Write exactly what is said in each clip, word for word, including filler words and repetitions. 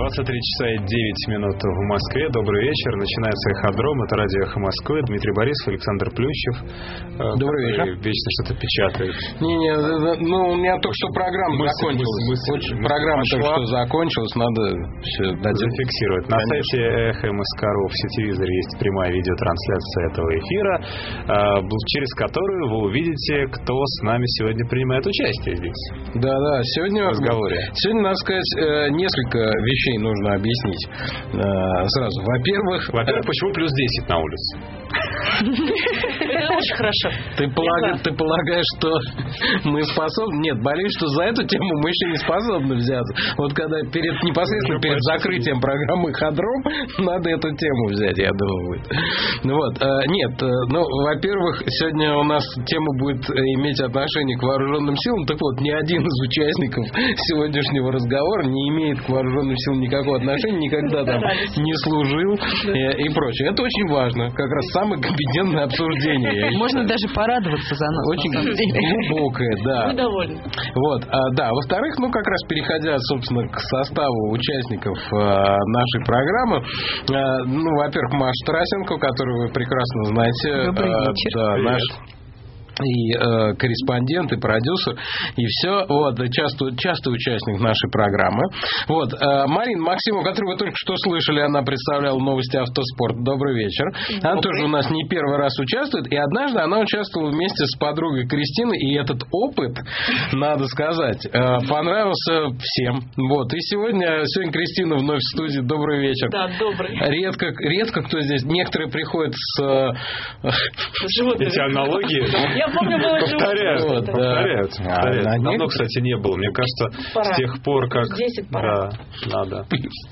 двадцать три часа и девять минут в Москве. Добрый вечер. Начинается «Эходром». Это радио «Эхо Москвы». Дмитрий Борисов, Александр Плющев. Добрый вечер. Вечно что-то печатает. Не-не, ну у меня только что программа мысль, закончилась. Мысль, мысль, мысль программа пошла. только что закончилась, надо все зафиксировать. На Конечно. сайте эхо эм эс точка ру в сетевизоре есть прямая видеотрансляция этого эфира, через которую вы увидите, кто с нами сегодня принимает участие здесь. Да-да, сегодня в разговоре. Сегодня, надо сказать, несколько вещей нужно объяснить сразу. Во-первых... Во-первых, почему плюс десять на улице? Это очень хорошо. Ты, полаг... ты полагаешь, что мы способны... Нет, боюсь, что за эту тему мы еще не способны взяться. Вот когда перед непосредственно перед закрытием программы «Эходром» надо эту тему взять, я думаю, будет. Ну вот, нет, ну, во-первых, сегодня у нас тема будет иметь отношение к вооруженным силам. Так вот, ни один из участников сегодняшнего разговора не имеет к вооруженным силам никакого отношения, никогда там не служил и, и прочее. Это очень важно. Как раз самое компетентное обсуждение. Можно даже порадоваться за нас. Очень глубокое, да. Мы довольны. Вот, а, да. Во-вторых, ну, как раз переходя, собственно, к составу участников а, нашей программы, а, ну, во-первых, Маша Тарасенко, которую вы прекрасно знаете. Добрый вечер. А, да, наш... и э, корреспондент, и продюсер, и все, вот, часто, часто участник нашей программы. Вот, э, Марина Максимова, которую вы только что слышали, она представляла новости автоспорта. Добрый вечер. Добрый. Она тоже у нас не первый раз участвует, и однажды она участвовала вместе с подругой Кристиной, и этот опыт, надо сказать, э, понравился всем. Вот, и сегодня, сегодня Кристина вновь в студии. Добрый вечер. Да, добрый. Редко, редко кто здесь, некоторые приходят с... Э, Эти аналогии... Я помню, было повторяют, вот, повторяют, да. повторяют. А, Давно, кстати, не было. Мне кажется, пора. С тех пор, как... десять пора. Да, надо.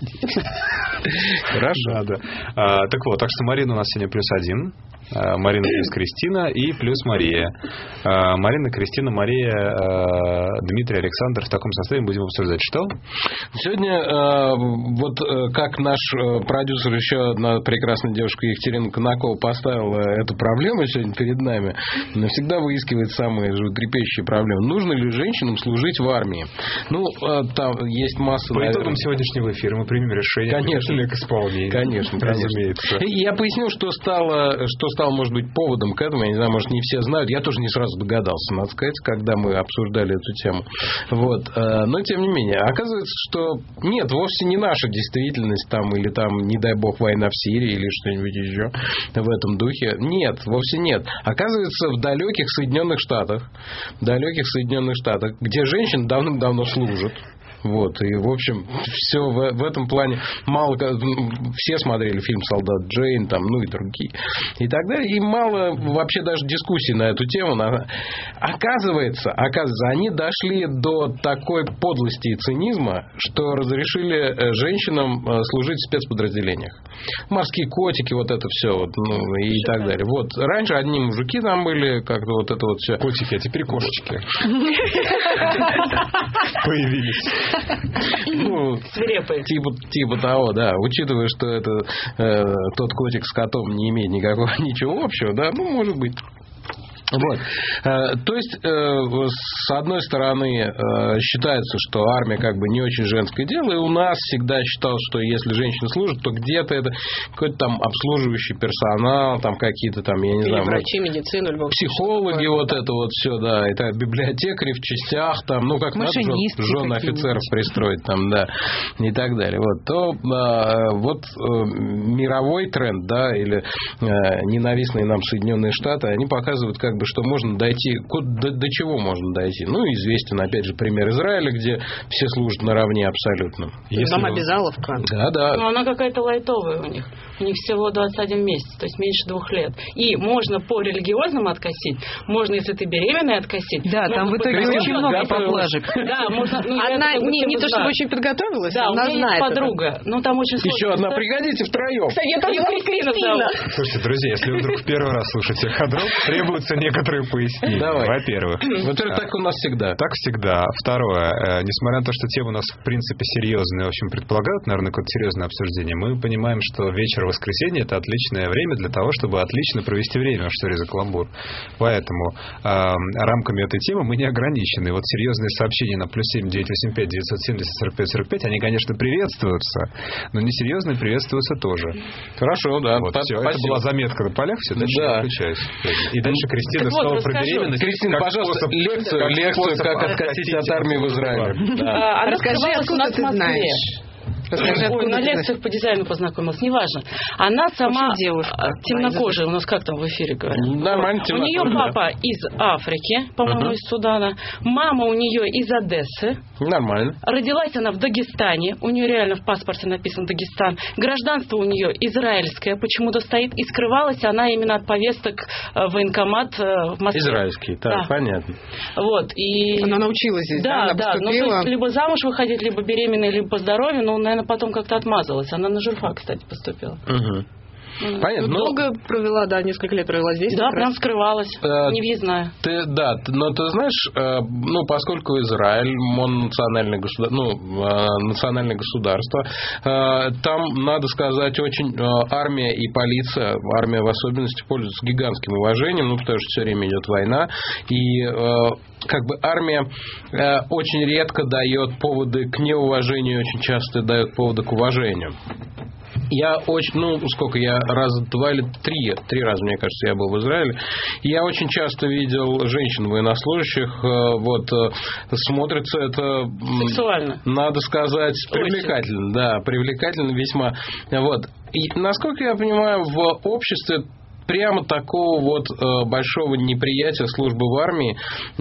Хорошо. Надо. А, так вот, так что Марина у нас сегодня плюс один. А, Марина плюс Кристина и плюс Мария. А, Марина, Кристина, Мария, а, Дмитрий, Александр. В таком составе будем обсуждать. Что? Сегодня а, вот как наш продюсер, еще одна прекрасная девушка Екатерина Конакова поставила эту проблему сегодня перед нами, всегда выискивает самые животрепещущие проблемы. Нужно ли женщинам служить в армии? Ну, там есть масса... По наверное... итогам сегодняшнего эфира мы примем решение. Конечно. К исполнению. Конечно, разумеется. Я поясню, что стало, что стало, может быть, поводом к этому. Я не знаю, может, не все знают. Я тоже не сразу догадался, надо сказать, когда мы обсуждали эту тему. Вот. Но, тем не менее, оказывается, что нет, вовсе не наша действительность там, или там, не дай бог, война в Сирии или что-нибудь еще в этом духе. Нет, вовсе нет. Оказывается, в далеких Соединенных Штатах, в далеких Соединенных Штатах, где женщины давным-давно служат. Вот, и, в общем, все в, в этом плане мало... Все смотрели фильм «Солдат Джейн», там, ну и другие, и так далее. И мало вообще даже дискуссий на эту тему. Оказывается, оказывается, они дошли до такой подлости и цинизма, что разрешили женщинам служить в спецподразделениях. Морские котики, вот это все, вот, ну, и так далее. Вот, раньше одни мужики там были, как-то вот это вот все. Котики, а теперь кошечки. Появились. Ну, свирепые. Типа, типа того, да. Учитывая, что это э, тот котик с котом не имеет никакого ничего общего, да, ну, может быть. Вот. То есть, с одной стороны, считается, что армия как бы не очень женское дело, и у нас всегда считалось, что если женщина служит, то где-то это какой-то там обслуживающий персонал, там какие-то там, я не или знаю, врачи, медицину, любовь, психологи, вот это вот все, да, это библиотекари в частях, там, ну как надо жен офицеров пристроить, там, да, и так далее. Вот, то вот мировой тренд, да, или ненавистные нам Соединенные Штаты, они показывают, как бы, что можно дойти, до, до чего можно дойти. Ну, известен, опять же, пример Израиля, где все служат наравне абсолютно. Если там обязаловка. Да, да. Но она какая-то лайтовая у них. У них всего двадцать один месяц, то есть меньше двух лет. И можно по религиозному откосить, можно, если ты беременная, откосить. Да, там в итоге очень много поблажек. Да, можно... Ну, она не, не то, чтобы очень подготовилась, да, она у меня знает есть подруга, но там очень сложно. Еще одна, пригодите втроем. Кстати, я тоже Кристина. Слушайте, друзья, если вы вдруг в первый раз слушаете «Эходром», требуется некоторые пояснения. Давай. Во-первых. Во-первых, так у нас всегда. Так всегда. Второе. Э, несмотря на то, что тема у нас, в принципе, серьезная, в общем, предполагают, наверное, какое-то серьезное обсуждение, мы понимаем, что вечер воскресенье – это отличное время для того, чтобы отлично провести время, что ли, за каламбур. Поэтому э, рамками этой темы мы не ограничены. Вот серьезные сообщения на плюс семь девятьсот восемьдесят пять девятьсот семьдесят сорок пять сорок пять, они, конечно, приветствуются, но несерьезные приветствуются тоже. Хорошо, да. Вот, все. Это была заметка на полях, все, дальше да. включаюсь. И дальше Кристина так снова вот, про беременность. Кристина, пожалуйста, способ, лекцию, как лекцию, способ как откатить от армии в Израиле. Да. А, она Расскажи, скрывалась у откуда нас ты в Москве. знаешь? Расскажи, Ой, откуда на ты лекциях знаешь? по дизайну познакомилась, неважно. Она сама Вообще девушка. а, темнокожая, у нас как там в эфире говорят. Нормально, У нее темнокожая, папа из Африки, по-моему, Ага. из Судана. Мама у нее из Одессы. Нормально. Родилась она в Дагестане. У нее реально в паспорте написано Дагестан. Гражданство у нее израильское почему-то стоит. И скрывалась она именно от повесток э, в военкомат э, в Москве. Израильский, так, Да. понятно. Вот. И... Она научилась здесь, да? Да, Она да. Ну, то поступила. есть, либо замуж выходить, либо беременной, либо по здоровью. Ну, наверное, потом как-то отмазалась. Она на журфак, кстати, поступила. Угу. Понятно. Ну, но долго провела, да, несколько лет провела здесь. Да, как прям раз. скрывалась. Э, Невъездная. Ты, да, ты- но ты знаешь, э, ну, поскольку Израиль, мононациональное государство, ну, э, национальное государство, э, там, надо сказать, очень э, армия и полиция, армия в особенности, пользуются гигантским уважением, ну, потому что все время идет война, и э, как бы армия э, очень редко дает поводы к неуважению, очень часто дает поводы к уважению. Я очень, ну, сколько, я раза два или три, три раза, мне кажется, я был в Израиле. Я очень часто видел женщин военнослужащих, э, вот, э, смотрится это... м, Сексуально. Надо сказать, привлекательно, да, привлекательно весьма. Вот. И, насколько я понимаю, в обществе прямо такого вот э, большого неприятия службы в армии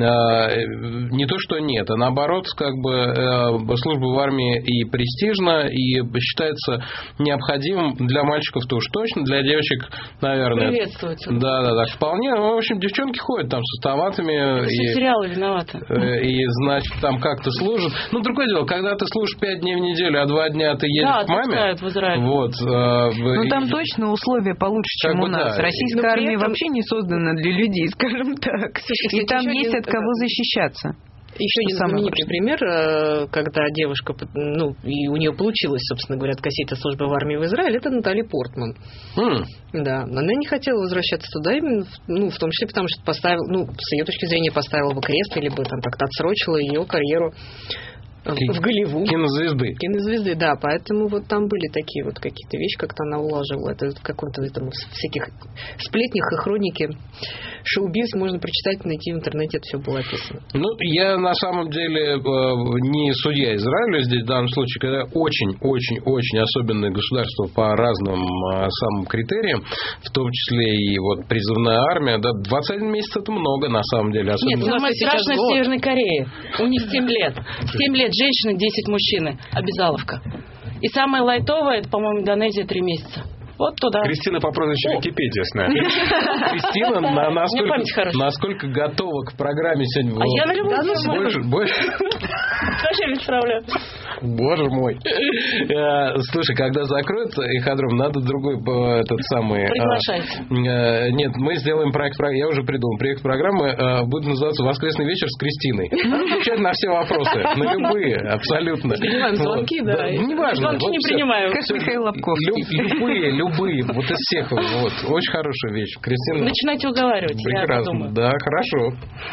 э, не то что нет, а наоборот, как бы э, служба в армии и престижна, и считается необходимым для мальчиков-то уж точно, для девочек, наверное. Приветствуется. Да, да, да, вполне. Ну, в общем, девчонки ходят там с автоматами. Это все И, сериалы виноваты. э, и, значит, там как-то служат. Ну, другое дело, когда ты служишь пять дней в неделю, а два дня ты едешь Да, к маме. отпускают в Израиль. Вот. э, Ну, и- там точно условия получше, Как чем бы у нас. да. Российская Но при армия этом- вообще не создана для людей, скажем так. Слушай, И там кстати, еще есть один, от кого э, защищаться. Еще один самое знаменитый пример, э, когда девушка, ну, и у нее получилось, собственно говоря, откосить от службы в армии в Израиле, это Натали Портман. М. Да, она не хотела возвращаться туда, именно, в- ну, в том числе потому, что поставил, ну, с ее точки зрения, поставила бы крест, либо там как-то отсрочила ее карьеру в в Голливуд. Кинозвезды. Кинозвезды, да, поэтому вот там были такие вот какие-то вещи, как-то она уложила. Это в каком-то там всяких сплетнях и хронике шоу-биз можно прочитать, найти в интернете, это все было описано. Ну, я на самом деле э, не судья Израиля здесь в данном случае, когда очень-очень-очень особенное государство по разным э, самым критериям, в том числе и вот призывная армия, да, двадцать один месяц это много на самом деле. Нет, Особенно... у нас самое сейчас страшное в год. Северной Корее. У них семь лет. семь лет женщины, десять мужчины. Обязаловка. И самое лайтовое, это, по-моему, Индонезия три месяца. Вот туда. Кристина по прозвищу О. Википедия с нами. Кристина на- У меня насколько, память хорошая. насколько готова к программе сегодня? А я на любую Да, ну, тему. больше, больше. Вообще без проблем. Боже мой. Э, Слушай, когда закроют Иходром, надо другой э, этот самый... э, Приглашайте. э, Нет, мы сделаем проект, про- я уже придумал, проект программы э, будет называться «Воскресный вечер с Кристиной». Отвечать на все вопросы, на любые, абсолютно. Принимаем звонки, Вот, да, и- неважно. Звонки вот не всё. принимаю. Как Михаил Лобковский. Лю- Любые, любые, вот из всех, вот, очень хорошая вещь. Кристина, Начинайте уговаривать, я прекрасно, подумаю. да, хорошо.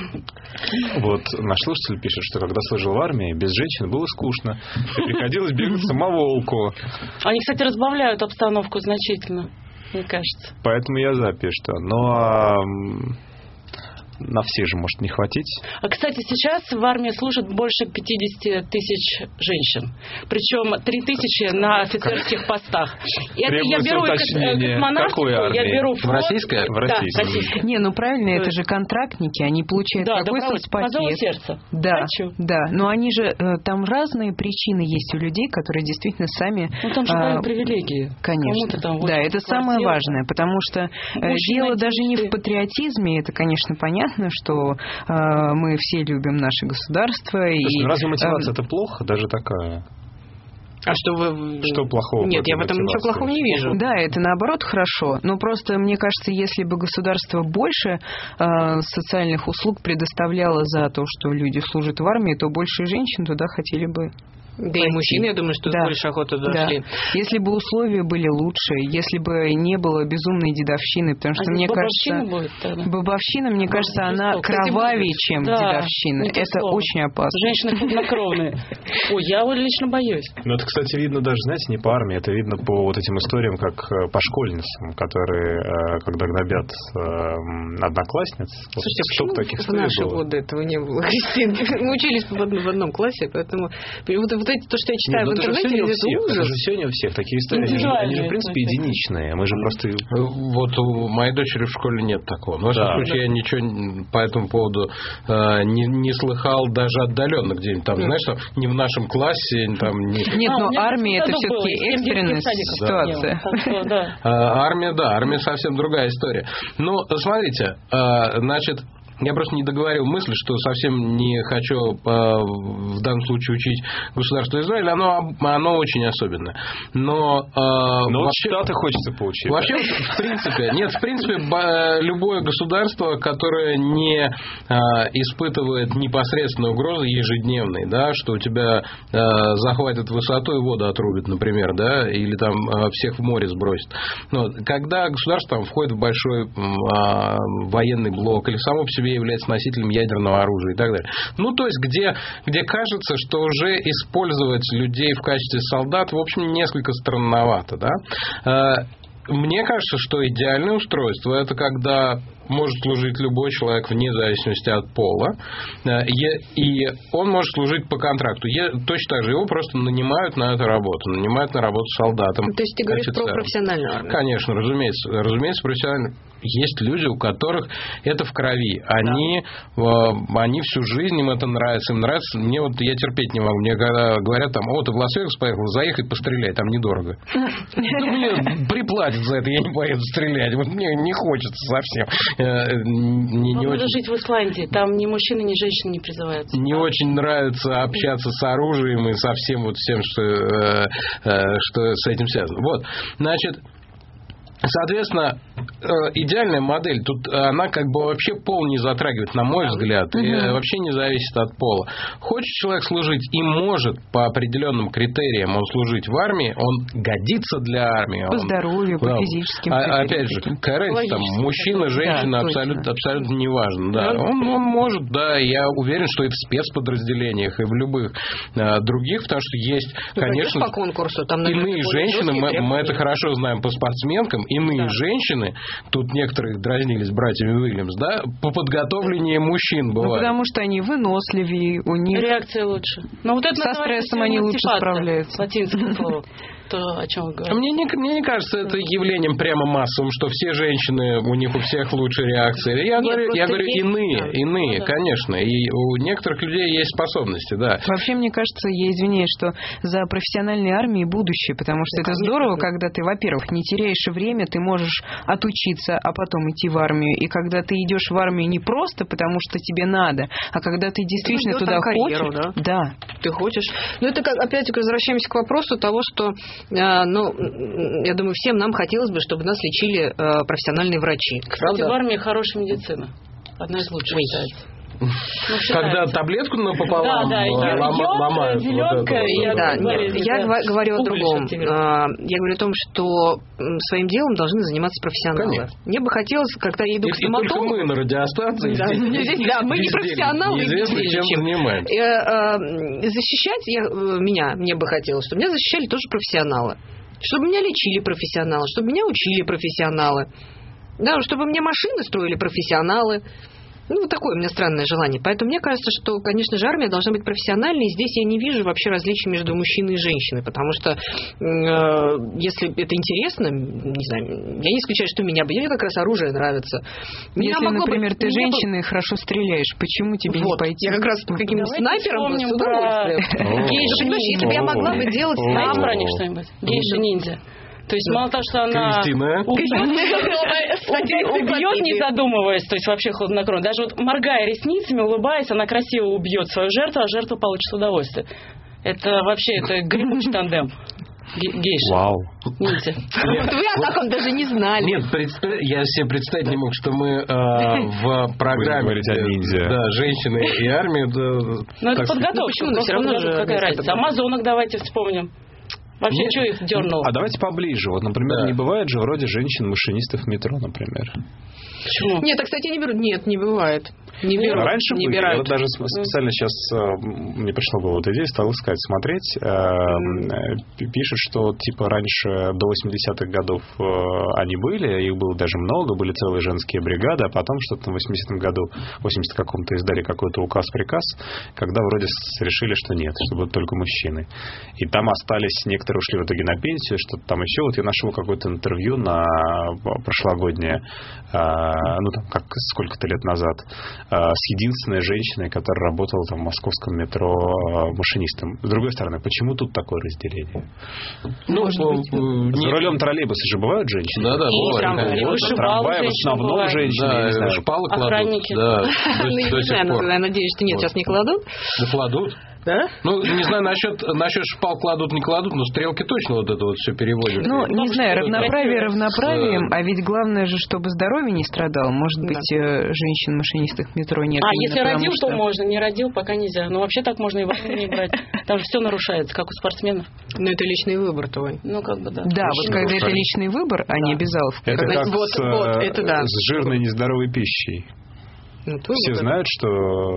Вот наш слушатель пишет, что когда служил в армии, без женщин было скучно. И приходилось бегать в самоволку. Они, кстати, разбавляют обстановку значительно, мне кажется. Поэтому я за что. Но м, на все же может не хватить. А, кстати, сейчас в армии служат больше пятьдесят тысяч женщин. Причем три тысячи на офицерских постах. И это я Требуется беру ко- уточнение. космонавтику, Какой армии? я беру В флот. российской? В Да, российской. российской. Не, ну правильно, То это есть- же контрактники, они получают Да, такой добровольцы, по зову соцпакет. сердца. Да, Хочу. да, но они же, э, там разные причины есть у людей, которые действительно сами... Ну, там же а, дают привилегии. Конечно. Кому-то там Да, вот это самое квартира. важное, потому что э, Мужчина дело даже не в одиннадцать. патриотизме, это, конечно, понятно, что э, мы все любим наше государство. То И, есть, ну, разве мотивация э, это плохо? Даже такая. А что вы... Что плохого? Нет, в я в этой этом ничего мотивации? плохого не вижу. Да, это наоборот хорошо. Но просто, мне кажется, если бы государство больше э, социальных услуг предоставляло за то, что люди служат в армии, то больше женщин туда хотели бы Да и мужчины, я думаю, что да. больше охоты туда шли. Да. Если бы условия были лучше, если бы не было безумной дедовщины, потому что, а мне бабовщина кажется, будет тогда. бабовщина, мне кажется, она кровавее, чем да, дедовщина. Это слово. очень опасно. Женщины хладнокровные. Ой, я лично боюсь. Ну, это, кстати, видно даже, знаете, не по армии, это видно по вот этим историям, как по школьницам, которые, когда гнобят одноклассниц. Слушайте, вот, почему таких в наши было? Ну, годы этого не было, Кристина? Мы учились в одном, в одном классе, поэтому вот, вот это, то, что я читаю Нет, в интернете, это, всех, ужас. это же сегодня у всех такие истории. Они же, они же, в принципе, единичные. Мы же просто... Вот у моей дочери в школе нет такого. Но, во всяком случае, я ничего по этому поводу э, не, не слыхал даже отдаленно где-нибудь там. Mm. Знаешь, что не в нашем классе, там... Не... Нет, а, но армия это все-таки экстренная ситуация. Да. Да. А, армия, да, армия совсем другая история. Ну, смотрите, э, значит... Я просто не договорил мысль, что совсем не хочу э, в данном случае учить государство Израиль. Оно, оно очень особенное. Но, э, Но вообще, Штаты хочется поучить. Вообще, в принципе, нет, в принципе, любое государство, которое не э, испытывает непосредственной угрозы ежедневной, да, что у тебя э, захватит высоту и воду отрубит, например, да, или там э, всех в море сбросит. Но когда государство там входит в большой э, военный блок или само по себе является носителем ядерного оружия и так далее. Ну, то есть, где, где кажется, что уже использовать людей в качестве солдат, в общем, несколько странновато, да. Мне кажется, что идеальное устройство – это когда может служить любой человек вне зависимости от пола, и он может служить по контракту. Точно так же его просто нанимают на эту работу, нанимают на работу солдатом. То есть ты говоришь офицером. Про профессиональную армию? Конечно, разумеется, разумеется, профессионально. Есть люди, у которых это в крови. Они, да. они всю жизнь, им это нравится. Им нравится. Мне вот я терпеть не могу. Мне когда говорят там, о, ты в Лас-Вегас поехал, заехать, постреляй, там недорого. Мне приплатят за это, я не поеду стрелять. Вот мне не хочется совсем. Надо жить в Исландии. Там ни мужчины, ни женщины не призываются. Не очень нравится общаться с оружием и со всем вот всем, что, что с этим связано. Вот, значит... Соответственно, идеальная модель, тут она как бы вообще пол не затрагивает, на мой взгляд, и угу. вообще не зависит от пола. Хочет человек служить и может по определенным критериям он служить в армии, он годится для армии. По он, здоровью, да, по физическим а, критериям. Опять же, какая разница, там, мужчина, женщина, да, абсолютно, абсолютно не важно. Да. Он, он может, да, я уверен, что и в спецподразделениях, и в любых а, других, потому что есть, ну, конечно, по конкурсу, там, иные женщины, мы, мы это хорошо знаем по спортсменкам, иные да. женщины, тут некоторые дразнились братьями Уильямс, да, по подготовлению мужчин бывает. Ну, потому что они выносливее, у них... Реакция лучше. Но вот это со стрессом они лучше справляются. Латинское слово. То, о чем вы говорите. Мне не, мне не кажется это явлением прямо массовым, что все женщины, у них у всех лучшие реакции. Я Нет, говорю, я говорю иные, да. иные, ну, да. конечно. И у некоторых людей есть способности, да. Вообще, мне кажется, я извиняюсь, что за профессиональной армией будущее, потому что да, это конечно. Здорово, когда ты, во-первых, не теряешь время, ты можешь отучиться, а потом идти в армию. И когда ты идешь в армию не просто потому, что тебе надо, а когда ты действительно ты туда карьеру, хочешь. Да? да. Ты хочешь. Ну, это как, опять-таки, возвращаемся к вопросу того, что ну, я думаю, всем нам хотелось бы, чтобы нас лечили э, профессиональные врачи. Кстати, правда? в армии хорошая медицина. Одна из лучших, считается. Ну, когда таблетку напополам да, да, лома, ломают. Зеленка, вот я, да, нет, я да, говорю о другом. Я говорю о том, что своим делом должны заниматься профессионалы. Конечно. Мне бы хотелось, когда я иду и, к стоматологу... И только мы на радиостанции. Да, здесь, здесь, да мы не профессионалы. Неизвестно, чем занимаемся. Защищать я, меня, мне бы хотелось, чтобы меня защищали тоже профессионалы. Чтобы меня лечили профессионалы, чтобы меня учили профессионалы. Да, чтобы мне машины строили профессионалы. Ну, вот такое у меня странное желание. Поэтому мне кажется, что, конечно же, армия должна быть профессиональной. И здесь я не вижу вообще различий между мужчиной и женщиной. Потому что, э, если это интересно, не знаю, я не исключаю, что меня бы... Мне как раз оружие нравится. Если, например, бы, ты женщина и бы... хорошо стреляешь, почему тебе вот, не пойти? Я как раз каким-то снайпером с удовольствием. Если бы я могла бы делать снайпер... про них что-нибудь? Гейша-ниндзя. То есть мало того, что она Кристина. убьет, не задумываясь, то есть вообще хладнокровно. Даже вот моргая ресницами, улыбаясь, она красиво убьет свою жертву, а жертва получит удовольствие. Это вообще это гремучий тандем. Гейша. Вау. Ниндзя. Вот вы о таком даже не знали. Нет, представь, я себе представить не мог, что мы э, в программе говорите о ниндзя. Да, женщины и армию. Да, Но это так сказать. подготовка. Ну, почему? Ну, Просто все равно подготовка. же Какая это разница? Амазонок давайте вспомним. Вообще, Нет. что их дернуло? А давайте поближе. Вот, например, Да. не бывает же вроде женщин-машинистов в метро, например. Почему? Нет, а, кстати, не берут. Нет, не бывает. Не берут. Раньше не были. Я берут. вот даже специально сейчас э, мне пришла в голову эта идея, стал искать, смотреть. Э, э, пишет, что типа раньше до восьмидесятых годов э, они были, их было даже много, были целые женские бригады, а потом что-то в восьмидесятом году, в восьмидесятом каком-то издали какой-то указ-приказ, когда вроде с- решили, что нет, что будут только мужчины. И там остались, некоторые ушли в итоге на пенсию, что-то там еще. Вот я нашел какое-то интервью на прошлогоднее, э, ну там как сколько-то лет назад, с единственной женщиной, которая работала там в московском метро машинистом. С другой стороны, почему тут такое разделение? Ну, За не- рулем троллейбуса же бывают женщины? Да, да, И бывает, трамвай, конечно. и Вот вышибалы трамвай в женщины основном бывают. женщины, я не Да, знаю. шпалы кладут. Охранники. Да, до- Ну, до я не сих знаю, пор. но я надеюсь, что нет, Вот. сейчас не кладут. Да кладут. Да? Ну, не знаю, насчет, насчет шпал кладут, не кладут, но стрелки точно вот это вот все переводят. Ну, не знаю, равноправие С- равноправием, а ведь главное же, чтобы здоровье не страдало. Может Да. быть, э, женщин-машинистов в метро нет. А именно если потому родил, что- то можно, не родил, пока нельзя. Но вообще так можно и войну не брать. Там же все нарушается, как у спортсменов. Ну, это личный выбор твой. Ну, как бы да. Да, вот Очень когда это нарушает. личный выбор, а не обязаловка. Это Когда- как вот, с, вот, э, это да. с жирной нездоровой пищей. Ну, твой Все выбор. знают, что,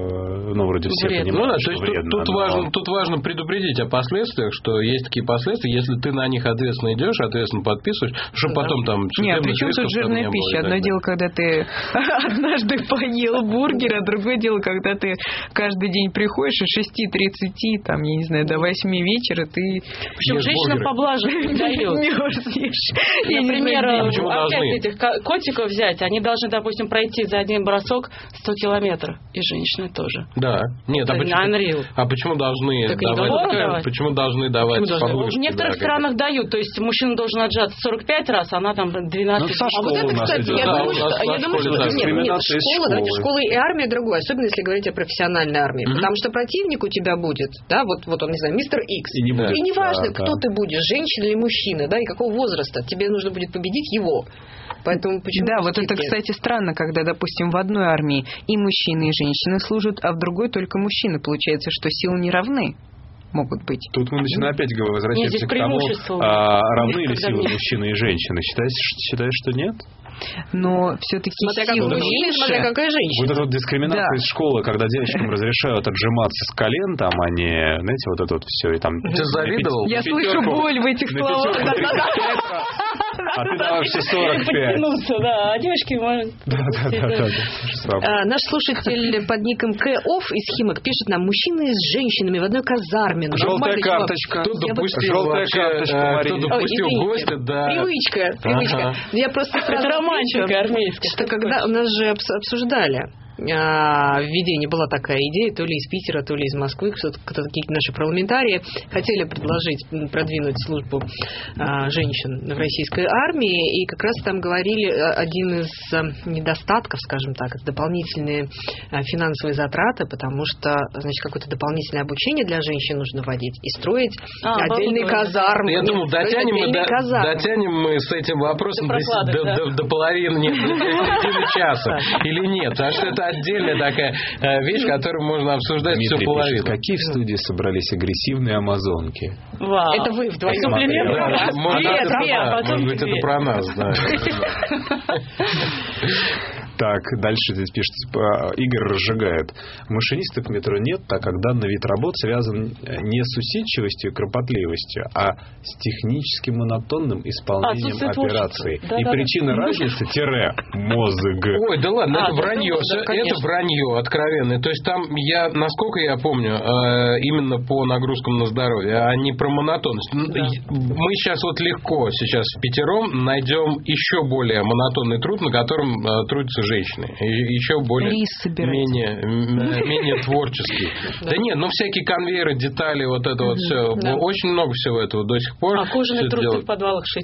ну, вроде все Вредно. Ну понимают, да, то что есть тут, вредно, тут, но- важно, тут важно предупредить о последствиях, что есть такие последствия, если ты на них ответственно идешь, ответственно подписываешь, чтобы Да. потом там... Не, а судебных при чем тут исков там жирная не было и пища? так Одно далее. дело, когда ты однажды поел бургер, а другое дело, когда ты каждый день приходишь от шести тридцати, там, я не знаю, до восьми вечера, ты Причем Ешь женщинам бургеры. поблажек не дают. мерзнешь. Я не Например, знаю, где- Почему опять должны? этих ко- котиков взять, они должны, допустим, пройти за один бросок сто километров. И женщины тоже. Да. Нет, а Это почему, unreal. а почему должны Так и давать? должны давать. Почему должны давать Почему должны? подушки? В некоторых да, странах дают, то есть мужчина должен отжаться сорок пять раз, она там двенадцать. Ну, со А вот школы это, у нас кстати, идет. я Да, думаю, у что, нас я на думаю, школе что так. нет, нет, Дискриминация школа, школы. давайте, школа и армия другое, особенно если говорить о профессиональной армии, Мгм. потому что противник у тебя будет, да, вот, вот он, не знаю, мистер Икс, И не будет. и неважно, Да, кто да. ты будешь, женщина или мужчина, да, и какого возраста, тебе нужно будет победить его. Поэтому почему Да, вот скидки? это, кстати, странно, когда, допустим, в одной армии и мужчины, и женщины служат, а в другой только мужчины. Получается, что силы не равны могут быть. Тут мы начинаем опять говорить, Нет, возвращаемся здесь к тому, преимущество. а, равны Есть, ли когда силы нет. мужчины и женщины. Считаешь, считаешь, что нет? Но все-таки Смотря какой силы мужчина, меньше. смотря какая Вот женщина. эта вот дискриминация Да. из школы, когда девочкам разрешают отжиматься с колен, там, а не, знаете, вот это вот все. И там, Ты завидовал? Я на слышу пятерку- боль в этих на словах. пятерку тридцать пять, а ты давай все сорок пять. Подтянуться, да. А девочки могут... Да, да, да, да, да. А, наш слушатель под ником К.Оф из Химок пишет нам: мужчины с женщинами в одной казарме. Ну, Желтая нормально, чувак. карточка. Кто Я бы- допустил Желтая вообще, карточка, э, Мария. кто Ой, допустил извините. гостя, да. Привычка, привычка. Ага. Я просто сразу Это романтика отвечу, армейская. Что когда у нас же обс- обсуждали а, введение, была такая идея, то ли из Питера, то ли из Москвы, кто-то, какие-то наши парламентарии хотели предложить, м, продвинуть службу а, женщин в российской армии, и как раз там говорили, а, один из а, недостатков, скажем так, это дополнительные а, финансовые затраты, потому что, значит, какое-то дополнительное обучение для женщин нужно вводить и строить А, отдельные было, было. казармы. Я Нет, думаю, строить дотянем мы, отдельные до, казармы. дотянем мы с этим вопросом До до, прокладок, до- да. до- до половины, нет, до середины часа или нет. Потому что это отдельная такая э, вещь, которую можно обсуждать всю Дмитрий половину. пишет, какие в студии собрались агрессивные амазонки? Вау. Это вы вдвоем. Комплимент. Да, Да, может, две, это, две, да, а потом может быть, две. это про нас, да. Так, дальше здесь пишет, э, Игорь разжигает. Машинистов в метро нет, так как данный вид работ связан не с усидчивостью и кропотливостью, а с технически монотонным исполнением Отсутствие операций. творчества. Да, И да, причина да. разницы тире мозг. Ой, да ладно, А, это да, вранье. да, Всё- конечно. это вранье откровенное. То есть там, я, насколько я помню, э, именно по нагрузкам на здоровье, а не про монотонность. Н- Да. Мы сейчас вот легко сейчас в пятером найдем еще более монотонный труд, на котором э, трудятся женщины. И еще более Рис собирать. менее, м, менее творческий. Да нет, ну всякие конвейеры, детали, вот это вот все. да. Очень много всего этого до сих пор. А кожаный Всё труд делают. в подвалах шить.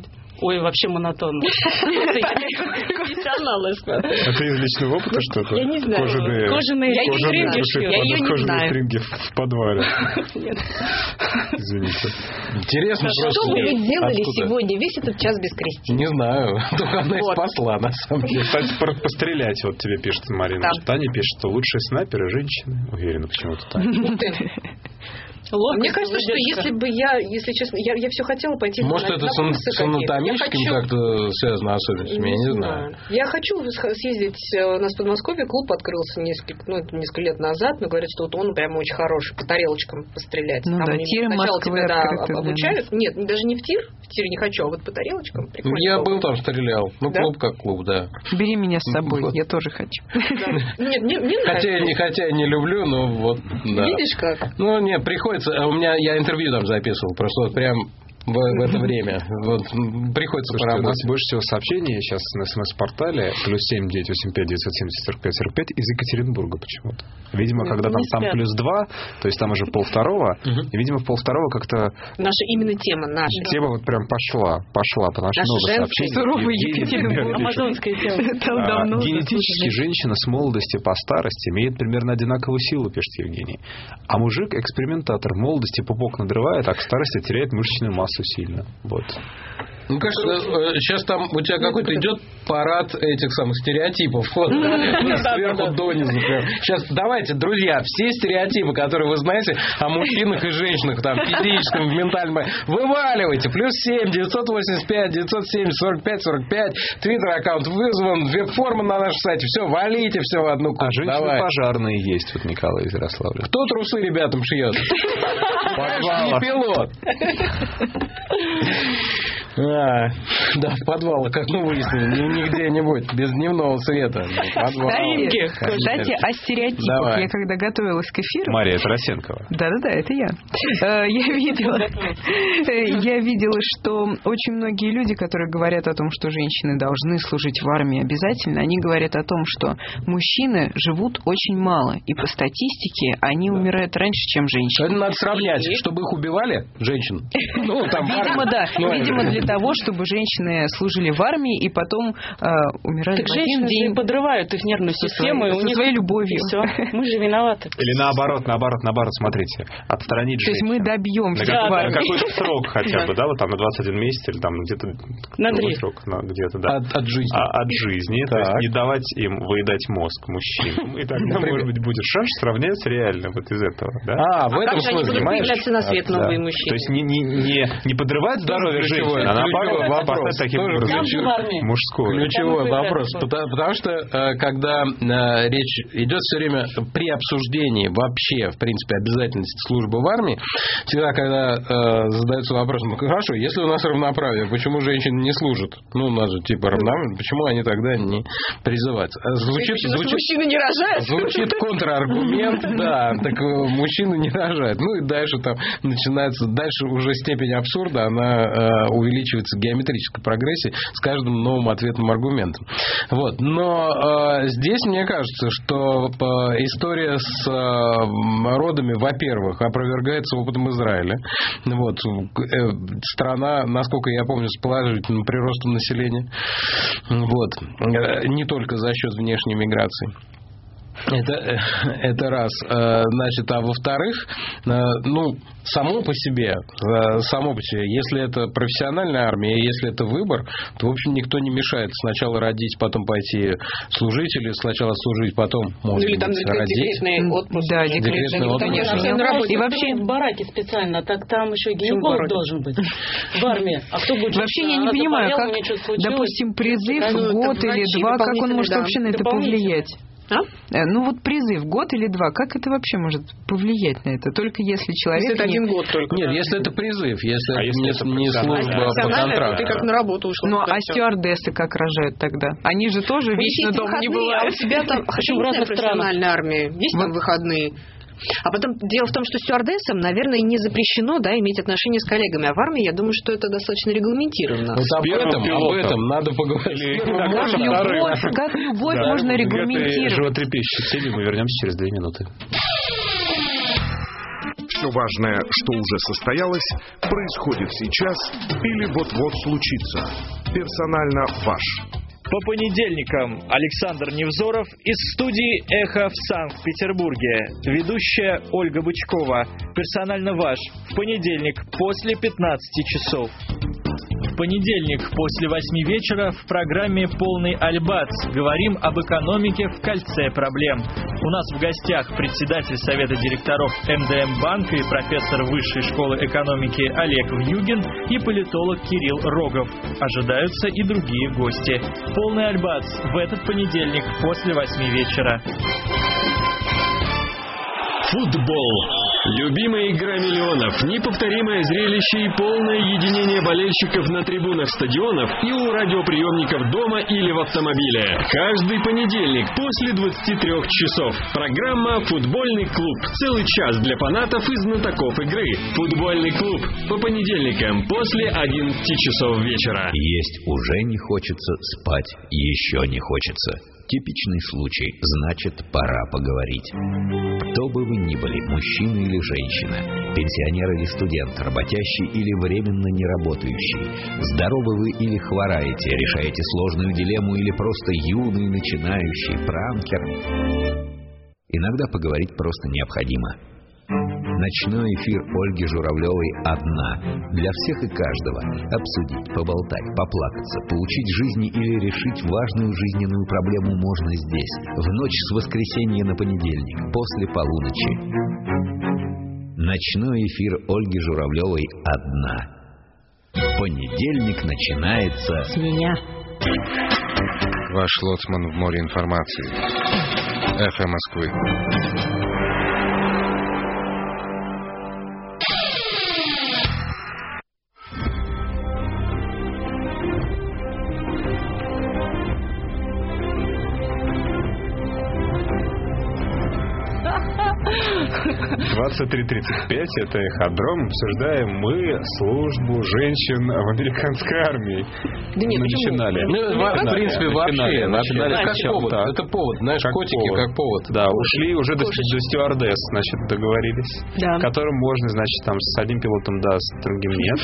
Ой, вообще монотонно. Профессионалы. Это из личного опыта что-то? Я не знаю. Кожаные, Кожаные кожаные, стринги. Я ее не кожаные знаю. стринги в подвале. Извините. Интересно Что просто. бы вы делали Откуда? сегодня весь этот час без Кристины? Не знаю. Только она и Вот. спасла, на самом деле. Кстати, про- пострелять, вот тебе пишет Марина. Да. Что Таня пишет, что лучшие снайперы женщины. Уверена, почему-то Таня. Ловкость, Мне кажется, что выдержка. если бы я, если честно, я, я все хотела пойти Может, на, это на с ан- курсы с какие-то. анатомическим Я хочу- как-то связано особенностями, я не знаю. Я хочу сх- съездить, э, у нас в Подмосковье клуб открылся несколько, ну, это несколько лет назад, но говорят, что вот он прям очень хороший, по тарелочкам пострелять. Ну Там да, они тиры сначала Москвы тебя, да, открыты, об- да. обучают. Нет, даже не в тир, в тир не хочу, а вот по тарелочкам. Прикольно. Я было. был там, стрелял. Ну, Да? клуб как клуб, да. Бери меня с собой, Вот. я тоже хочу. Да. Нет, мне, мне Хотя я, нравится. не, хотя я не люблю, но вот, да. Видишь как? Ну, нет, приходится. У меня, я интервью там записывал, просто вот прям в, в это время. Вот, м, приходится Слушайте, у нас поработать. больше всего сообщений сейчас на смс-портале плюс семь девять восемь пять девятьсот семьдесят сорок пять сорок пять из Екатеринбурга почему-то. Видимо, Ну, когда не там, там спят. плюс два, то есть там уже полвторого, Мгм. и, видимо, в полвторого как-то Наша именно тема, наша. тема вот прям пошла, пошла, потому что Наша много женская, сообщений. суровый Евгений, Екатеринбург. например, пишет, Амазонская тема. Там а, давно генетически женщина с молодости по старости имеет примерно одинаковую силу, пишет Евгений. А мужик, экспериментатор, в молодости пупок надрывает, а к старости теряет мышечную массу сильно. Вот. Ну, кажется, э, сейчас там у тебя какой-то идет парад этих самых стереотипов. Вот, сверху донизу. прям. Сейчас давайте, друзья, все стереотипы, которые вы знаете о мужчинах и женщинах, там, физическом, в ментальном, вываливайте. Плюс семь девятьсот восемьдесят пять девятьсот семьдесят сорок пять сорок пять. Твиттер-аккаунт вызван, веб-форма на нашем сайте. Все, валите все в одну А кучу. женщины Давай. пожарные есть, вот Николай из Ярославля. Кто трусы ребятам шьет? Не пилот. А, да, в подвалах, как мы выяснили, ни- не где-нибудь, без дневного света. Подвал. Стареньких. Кстати, о стереотипах. Давай. Я когда готовилась к эфиру... Мария Тарасенкова. Да-да-да, это я. Э, Я видела, э, я видела, что очень многие люди, которые говорят о том, что женщины должны служить в армии обязательно, они говорят о том, что мужчины живут очень мало, и по статистике они умирают раньше, чем женщины. Это надо сравнять, чтобы их убивали, женщин. Ну, там, Видимо, да. Ну, Видимо, для того, чтобы женщины служили в армии и потом э, умирали Так в один женщины же день. и подрывают их нервную Со систему. своей- и у со них... своей любовью. Все, мы же виноваты. Или наоборот, наоборот, наоборот, смотрите. Отстранить То есть женщин. мы добьемся На, Да, какой- в на армии. какой-то срок хотя бы, да, вот там на двадцать один месяц или там где-то На другой три. срок, на- где-то, да. От, от жизни. А, от жизни, то есть Так. не давать им выедать мозг мужчинам. И тогда, Например. может быть, будет шанс сравняться реально вот из этого, да? А, в А этом как же они смысле, будут понимаешь? появляться на свет Да. новые То мужчины? есть не, не, не, не подрывать здоровье ключевой- женщины, а наоборот ключевой вопрос. поставить таким Тоже образом Там же в армии. мужскую. Ключевой Там и вопрос. появляется. Потому, потому что, э, когда э, речь идет все время при обсуждении вообще, в принципе, обязательности службы в армии, всегда, когда э, задается вопрос, ну хорошо, если у нас равноправие, почему женщины не служат? Ну, у нас же типа равноправие, почему они тогда не призываются? А Звучит, Почему звучит, мужчины не рожают? Звучит контраргумент, да, так э, мужчины не рожают. Ну и дальше там начинается, дальше уже степень абсурда, она э, увеличивается в геометрической прогрессии с каждым новым ответным аргументом. Вот. Но э, здесь мне кажется, что э, история с э, родами, во-первых, опровергается опытом Израиля. Вот. Э, страна, насколько я помню, с положительным приростом населения. Вот. Э, не только за счет внешней миграции. Это, это раз. Значит, а во-вторых, ну, само по себе, само по себе, если это профессиональная армия, если это выбор, то, в общем, никто не мешает сначала родить, потом пойти служить, или сначала служить, потом, может Или там быть, родить. декретный отпуск. Да, Декретный декретный отпуск. конечно. Конечно, на работе. И вообще, в бараке специально, так там еще и Почему гинеколог бараке? должен быть в армии. А кто будет? вообще я Она не понимаю, заболела, как, у нее что-то случилось. допустим, призыв Да, ну, в это год или врачи два, как он дополнительные, может да, вообще на это дополнительные. повлиять? А? Э, Ну вот призыв год или два, как это вообще может повлиять на это? Только если человек... Если это не- один год только. Нет, если это призыв, если А это если не, это не профессионально? служба по Профессионально, то контракту. ты как на работу ушла. Ну, Да, а всё. стюардессы как рожают тогда? Они же тоже У них вечно есть дома не выходные, а у бывают. тебя там, Причем хотя в не разных знаю, профессиональная армия, есть там Вот. выходные. А потом дело в том, что стюардессам, наверное, не запрещено, да, иметь отношения с коллегами. А в армии, я думаю, что это достаточно регламентировано. Вот об первым этом, об пилотом. этом надо поговорить. Или Как иногда любовь, как любовь Да, можно к этой регламентировать. животрепещущей теме мы вернемся через две минуты. Все важное, что уже состоялось, происходит сейчас или вот-вот случится. Персонально ваш. По понедельникам Александр Невзоров из студии «Эхо» в Санкт-Петербурге. Ведущая Ольга Бычкова. Персонально ваш. В понедельник после пятнадцати часов. В понедельник после восьми вечера в программе «Полный альбац» говорим об экономике в кольце проблем. У нас в гостях председатель Совета директоров эм дэ эм-банка и профессор Высшей школы экономики Олег Вьюгин и политолог Кирилл Рогов. Ожидаются и другие гости. «Полный альбац» в этот понедельник после восьми вечера. Футбол. Любимая игра миллионов, неповторимое зрелище и полное единение болельщиков на трибунах стадионов и у радиоприемников дома или в автомобиле. Каждый понедельник после двадцати трёх часов. Программа «Футбольный клуб». Целый час для фанатов и знатоков игры. «Футбольный клуб» по понедельникам после одиннадцати часов вечера. Есть уже не хочется, спать еще не хочется. Типичный случай, значит, пора поговорить. Кто бы вы ни были, мужчина или женщина, пенсионер или студент, работящий или временно не работающий, здоровы вы или хвораете, решаете сложную дилемму или просто юный начинающий пранкер. Иногда поговорить просто необходимо. Ночной эфир Ольги Журавлевой «Одна». Для всех и каждого. Обсудить, поболтать, поплакаться, поучить жизни или решить важную жизненную проблему можно здесь. В ночь с воскресенья на понедельник, после полуночи. Ночной эфир Ольги Журавлевой «Одна». Понедельник начинается с меня. Ваш лоцман в море информации. Эхо Москвы. двадцать три тридцать пять, это «Эходром». Обсуждаем мы службу женщин в американской армии. Да нет, мы почему? начинали. Ну, в, в принципе, вообще. Начинали, как повод. так. Это повод, знаешь, как котики повод. как повод. Да, ушли уже до, до стюардесс, значит, договорились. Да. Которым можно, значит, там с одним пилотом да, с другим нет.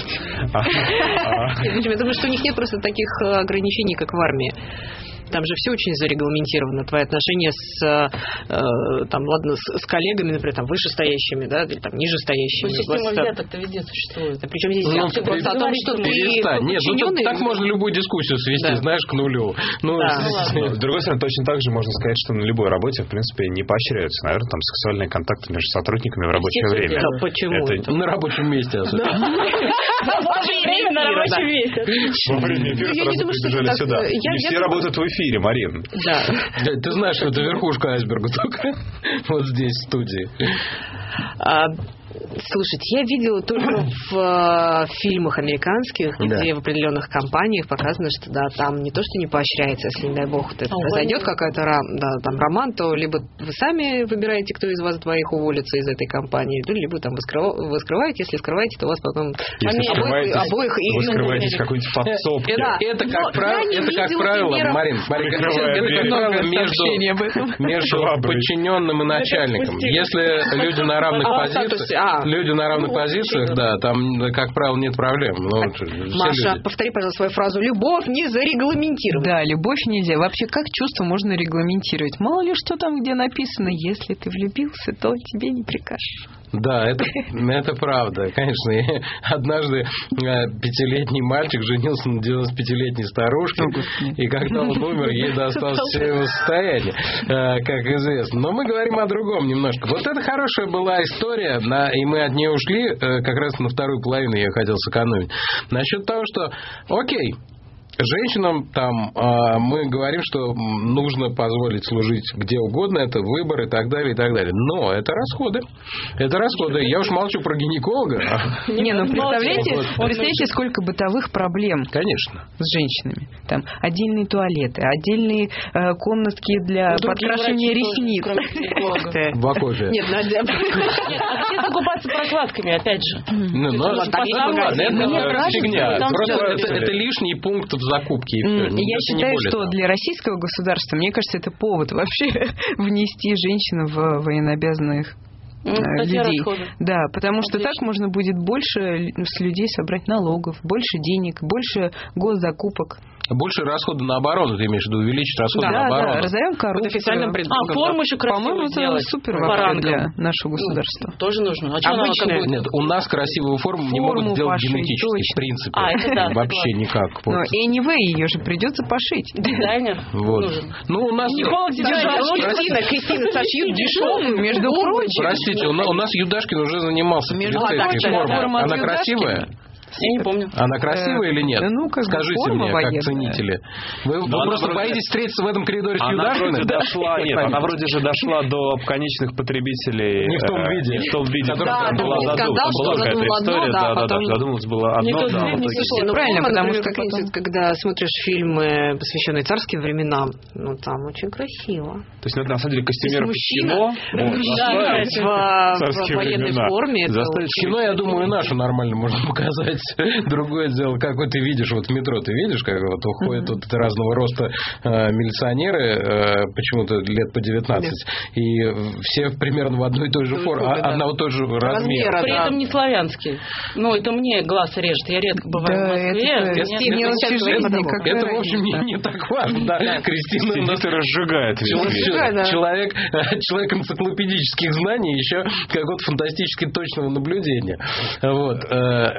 Я думаю, что у них нет просто таких ограничений, как в армии. Там же все очень зарегламентировано. Твои отношения с, э, там, ладно, с, с коллегами, например, там, вышестоящими, да, или там, нижестоящими. Ну, система взяток-то везде существует. А причем здесь ну, вообще просто о том, что ты перестань. Нет, ну, подчиненный... так можно любую дискуссию свести, да. знаешь, к нулю. Ну, да, ну, с другой стороны, точно так же можно сказать, что на любой работе, в принципе, не поощряются, наверное, там, сексуальные контакты между сотрудниками в рабочее время. Да, почему? Это... На рабочем месте особенно. Время на рабочем месте. Во время эфира сразу прибежали сюда. Не все работают в эфире, Марин. Да. Ты знаешь, что это верхушка айсберга только вот здесь, в студии. А, слушайте, я видела только в э, фильмах американских, где да. в определенных компаниях показано, что да, там не то, что не поощряется, если, не дай бог, вот это а произойдет какая-то да, там, роман, то либо вы сами выбираете, кто из вас двоих уволится из этой компании, либо там вы, скрыв... вы скрываете, если скрываете, то у вас потом если обоих, обоих вы скрываетесь в какой-нибудь подсобке. Да. Это, как, прав... это как правило, Марин, Марин это как правило между, между подчиненным и начальником. Если люди на равных а, позициях, а. люди на равных ну, позициях, да, там, как правило, нет проблем. Но Маша, люди... повтори, пожалуйста, свою фразу. Любовь не зарегламентирована. Да, любовь нельзя. Вообще, как чувство можно регламентировать? Мало ли что там, где написано, если ты влюбился, то тебе не прикажешь. Да, это, это правда, конечно. И однажды пятилетний мальчик женился на девяностопятилетней старушке, и когда он умер, ей досталось все его состояние, как известно. Но мы говорим о другом немножко. Вот это хорошая была история, на, и мы от нее ушли, как раз на вторую половину я хотел сэкономить. Насчет того, что, окей, женщинам там э, мы говорим, что нужно позволить служить где угодно, это выбор и так далее, и так далее. Но это расходы. Это расходы. Я уж молчу про гинеколога. Не, ну представляете, представляете, сколько бытовых проблем. Конечно. С женщинами. Там отдельные туалеты, отдельные э, комнатки для подкрашивания ресниц. В окопе. Нет, Надя. Нет, а все закупаться прокладками, опять же. Ну, но это фигня. Просто это лишний пункт в закупки. И все. Я считаю, что того. Для российского государства, мне кажется, это повод вообще внести женщин в военнообязанных Ну, кстати, людей. расходы. Да, потому что Отлично. так можно будет больше с людей собрать налогов, больше денег, больше госзакупок. Больше расхода на оборону, ты имеешь в виду, увеличить расходы Да, на оборону. да, разоряем коррупцию. официальным А, форму еще красиво По-моему, это сделать. супер По вообще рамкам. для нашего государства. Тоже нужно. А что она Обычная. как бы- Нет, у нас красивую форму, не Форму могут сделать пошить, генетически, точно. в принципе. А, это да, Вообще согласна. никак. Вот. Но anyway, ее же придется пошить. Дизайнер Вот. нужен. Ну, у нас... Психолог, дизайнер. Кристина, Кристина, сошьют дешевую, Между прочим. Простите, у, на- у нас Юдашкин уже занимался Между полицейской прочим, формой. форма от Она Юдашкина. красивая? Я не помню. Она красивая Э, или нет? ну, как бы Скажите форма мне, военная. как ценители. Вы, вы она просто вроде- боитесь встретиться в этом коридоре с Она Юдашкиным? вроде дошла, нет, она вроде же дошла до конечных потребителей. Не в том э, виде. Не в том виде, Который которая там была был задумана. скандал, Там что была какая-то задумала одно, история, да, да, да, да, потом- задумалось было одно, Никто да, здесь в не итоге- слышал. Ну, правильно, форма, потому например, что какие-нибудь, потом- когда смотришь фильмы, посвященные царским временам, ну, там очень красиво. То есть, ну, это на самом деле костюмер в мужчина, кино. Да, в, Царские в военной времена. форме. это Заставить очень- Кино, я думаю, нашу нормально можно показать. Другое дело, какой ты видишь, вот в метро ты видишь, как вот уходят тут разного роста э, милиционеры, э, почему-то лет по девятнадцать, и все примерно в одной и той же форме, форме, да. одного и того же размера. Размера. При Да. этом не славянский. Ну, это мне глаз режет. Я редко бываю Да, в Москве. это- Мне- Кристина, Мне вот вообще сейчас жизни говорим, какая Это, в общем, не, разница? не так важно. Да. Кристина у нас Сидит и разжигает весь Человек, мир. да. человек, человек энциклопедических знаний, еще какого-то фантастически точного наблюдения. Вот. э,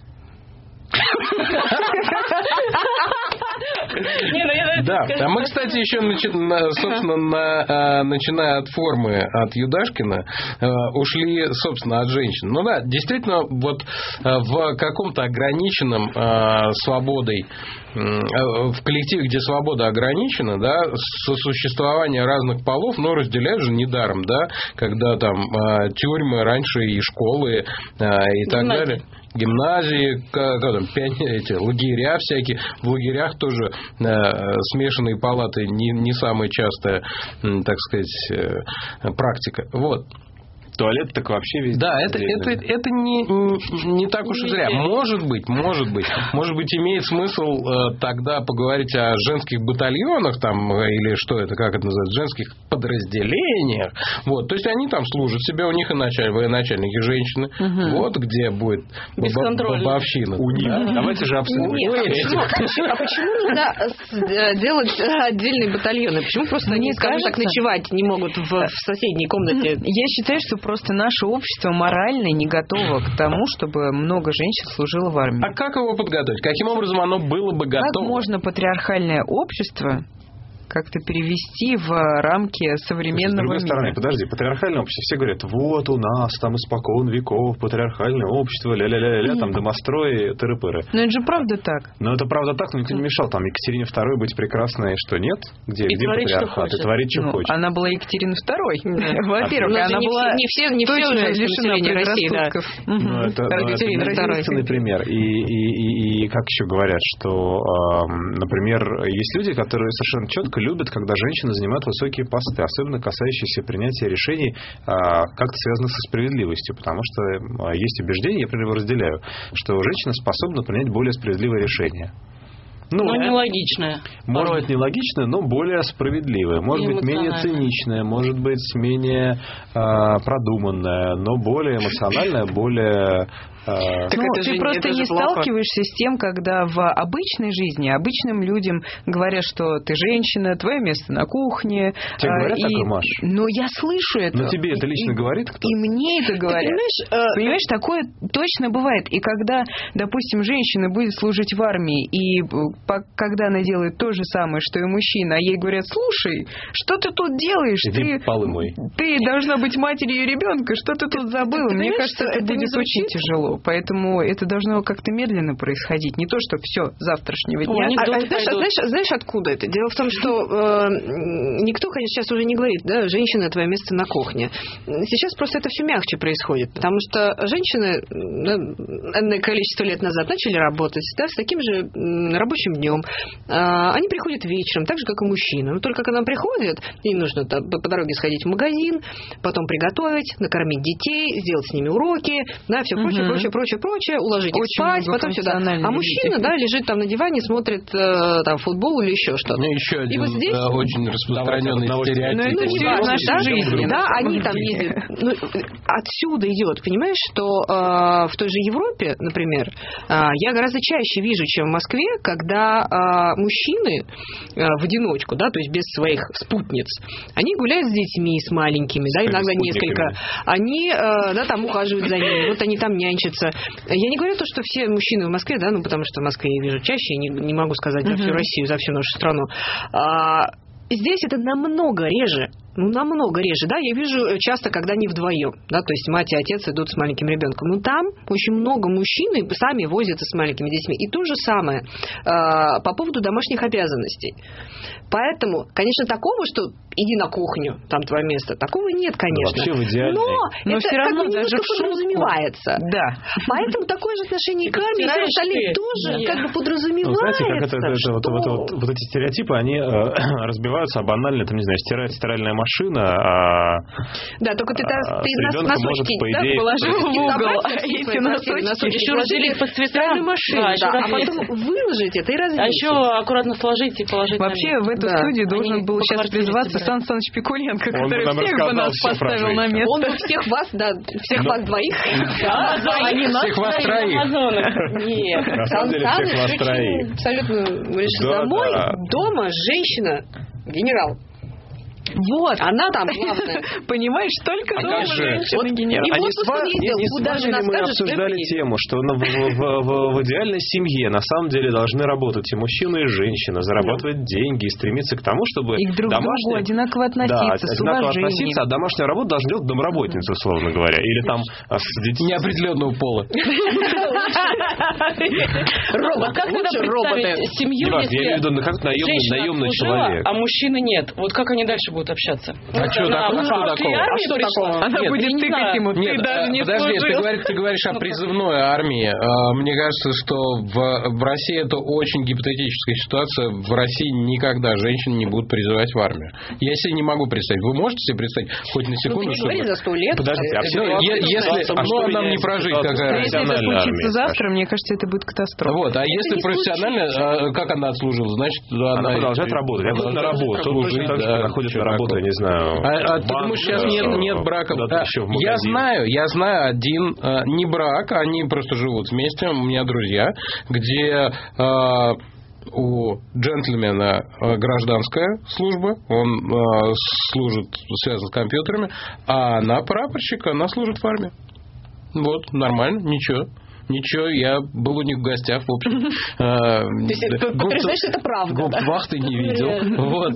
Не, ну я Да, скажу. а мы, кстати, еще, начи- на- собственно, на, а, начиная от формы от Юдашкина, э, ушли, собственно, от женщин. Ну да, действительно, вот э, в каком-то ограниченном э, свободой, м, э, в коллективе, где свобода ограничена, да, сосуществование разных полов, но разделяют же недаром, да, когда там э, тюрьмы раньше и школы э, и так Гимназии. далее. Гимназии, как, как там, пионеры, эти, лагеря всякие. В лагерях тоже э, смешанные палаты не, не самая частая, м, так сказать, э, практика. Вот. Туалет так вообще везде. Да, это, это, это не, не, не так уж и зря. Везде. Может быть, может быть. Может быть, имеет смысл э, тогда поговорить о женских батальонах, там, э, или что это, как это называется, женских подразделениях. Вот. То есть они там служат себе, у них и началь, военачальники женщины. Мгм. Вот где будет баба- Бесконтрольно. бабовщина. У них. Да? Давайте же обсудим. Нет, а этих. почему, почему- а почему надо э, делать э, отдельные батальоны? Почему просто Мне они, скажем так, кажется- ночевать не могут в, в соседней комнате? Я считаю, что просто наше общество морально не готово к тому, чтобы много женщин служило в армии. А как его подготовить? Каким образом оно было бы Как готово? можно патриархальное общество как-то перевести в рамки С современного другой стороны, мира? подожди, патриархальное общество, все говорят, вот у нас там испокон веков патриархальное общество, ля-ля-ля-ля, там домострои, тыры-пыры. Но это же правда так. Но это правда так, но никто не мешал. Там Екатерине второй быть прекрасной, что нет? Где, И где творить, что патриархат? И хочет. творить, что Ну, хочет. она была Екатерина второй. Во-первых, Ну, это она не была все- не все- не все точно женское лишена население России, да. предрассудков. Ну, Мгм. это, ну, это Екатерина не вторая. единственный пример. И, и, и, и как еще говорят, что, эм, например, есть люди, которые совершенно четко любят, когда женщины занимают высокие посты, особенно касающиеся принятия решений, э, как-то связанных со справедливостью. Потому что э, есть убеждение, я, например, его разделяю, что женщина способна принять более справедливое решение. Ну, Но нелогичное. может порой. быть, нелогичное, но более справедливое. Может И быть, менее эмоциональное. циничное, может быть, менее э, продуманное, но более эмоциональное, более... э, Так Ну, это ты же- просто это же не плохо. сталкиваешься с тем, когда в обычной жизни обычным людям говорят, что ты женщина, твое место на кухне. Тебе а, говорят и... такое, Маш? Ну, я слышу это. Но тебе это лично И- говорит кто? И мне это говорят. понимаешь, э, Понимаешь, такое точно бывает. И когда, допустим, женщина будет служить в армии, и э, по- когда она делает то же самое, что и мужчина, а ей говорят, слушай, что ты тут делаешь? Иди Ты, полы мой. ты должна быть матерью ребенка, что ты тут забыла? ты Мне понимаешь, кажется, что это это не будет очень звучит? тяжело. Поэтому это должно как-то медленно происходить. Не то, что все, завтрашнего Ой, дня. они А, а Анекдоты знаешь, пойдут. знаешь, знаешь, откуда это? Дело в том, что э, никто, конечно, сейчас уже не говорит, да, женщина, твое место на кухне. Сейчас просто это все мягче происходит, потому что женщины да, энное количество лет назад начали работать, да, с таким же м, рабочим днем. А, они приходят вечером, так же, как и мужчины. Но только когда приходят, им нужно там, по по дороге сходить в магазин, потом приготовить, накормить детей, сделать с ними уроки, да, все прочее, Мгм. прочее, прочее, прочее, прочее, уложить их Очень спать, потом сюда. А мужчина, да, лежит там на диване, смотрит э, там футбол или еще что-то. Ну, еще один и вот здесь... да, очень распространенный стереотип. Ну, не важно, да? Жизни, да, они там ездят. Ну, отсюда идет, понимаешь, что э, в той же Европе, например, э, я гораздо чаще вижу, чем в Москве, когда э, мужчины э, в одиночку, да, то есть без своих спутниц, они гуляют с детьми, с маленькими, да, иногда несколько. Они, э, да, там ухаживают за ними, вот они там нянчатся. Я не говорю то, что все мужчины в Москве, да, ну, потому что в Москве я вижу чаще, я не, не могу сказать за всю uh-huh. Россию, за всю нашу страну. А, здесь это намного реже. Ну, намного реже, да, я вижу часто, когда они вдвоем, да, то есть мать и отец идут с маленьким ребенком. Но там очень много мужчин и сами возятся с маленькими детьми. И то же самое э, по поводу домашних обязанностей. Поэтому, конечно, такого, что иди на кухню, там твое место, такого нет, конечно. Вообще в идеале. Но, Но это все равно как бы даже немножко подразумевается. Да. Поэтому такое же отношение к армии, все остальные тоже Нет. как бы подразумевается. Ну, знаете, как это, это, что... вот, вот, вот, вот эти стереотипы, они э, разбиваются о банальной, там, не знаю, стирать стиральная машина, а, да, только ты, а, ты с нас ребенком может, носочки, по идее, да, положил в угол, а если носочки еще разделить по цветам, машину, да, да, а развесить. потом выложить это и развесить. А еще аккуратно сложить и положить. Вообще в эту да. студию должен Они был по сейчас квартире призываться собирают. Сан Саныч Пикуленко, Он который бы нам всех бы нас рассказал всё про поставил жизнь. на место. Он бы всех вас, да, всех Но- вас двоих. Да, Они нас Всех вас троих. Нет. На самом деле, Сан всех вас Саныч троих. очень абсолютно решил Да, домой, да. дома женщина, генерал. Вот. Она там главная. Понимаешь, только А дома как же? женщина генерал. И А в не отпуск с ва- ездил, не- не с куда вами жена ли мы скажет, что обсуждали поедет. тему, что на- в, в- в- в идеальной семье на самом деле должны работать и мужчина, и женщина, зарабатывать деньги и стремиться к тому, чтобы И к друг другу домашняя- одинаково относиться, да, с одинаково уважением. относиться, а домашнюю работу должна делать домработница, условно говоря, или там а, с детьми. Неопределенного пола. Робот, как тогда представить семью, Неважно, я имею в если виду, как наемный, женщина наемный отслужила, человек. а мужчины нет? Вот как они дальше будут общаться? А что такого? Что А такого? А что такого? Она Нет, будет я не тыкать знаю. ему, ты Нет, даже а, не подожди, ты служил. говоришь, ты говоришь о призывной армии. А, Мне кажется, что в, в России это очень гипотетическая ситуация. В России никогда женщин не будут призывать в армию. Я себе не могу представить. Вы можете себе представить хоть на Ну, секунду, ты не чтобы... говори за сто лет. Подождите, а Это все- Ну, вообще е- не если, знаю. а ну, что а нам не меняется прожить, ситуация? какая Если это Профессиональная случится армия, завтра, мне кажется, это будет катастрофа. Вот, а если не профессионально, а, как она отслужила? Значит, она, Она продолжает работать. Я на работу. служить, Точно так же, да, как находит чё на работу, такого. я не знаю. А, а ты банк, думаешь, сейчас э, нет, нет брака? куда-то Да, еще в я магазин. знаю, я знаю один, э, не брак, они просто живут вместе, у меня друзья, где э, у джентльмена э, гражданская служба, он э, служит, связан с компьютерами, а она прапорщик, она служит в армии. Вот, нормально, ничего. Ничего, я был у них в гостях, в общем. То есть это подтверждает, что это правда, да? Гауптвахты не видел. Вот.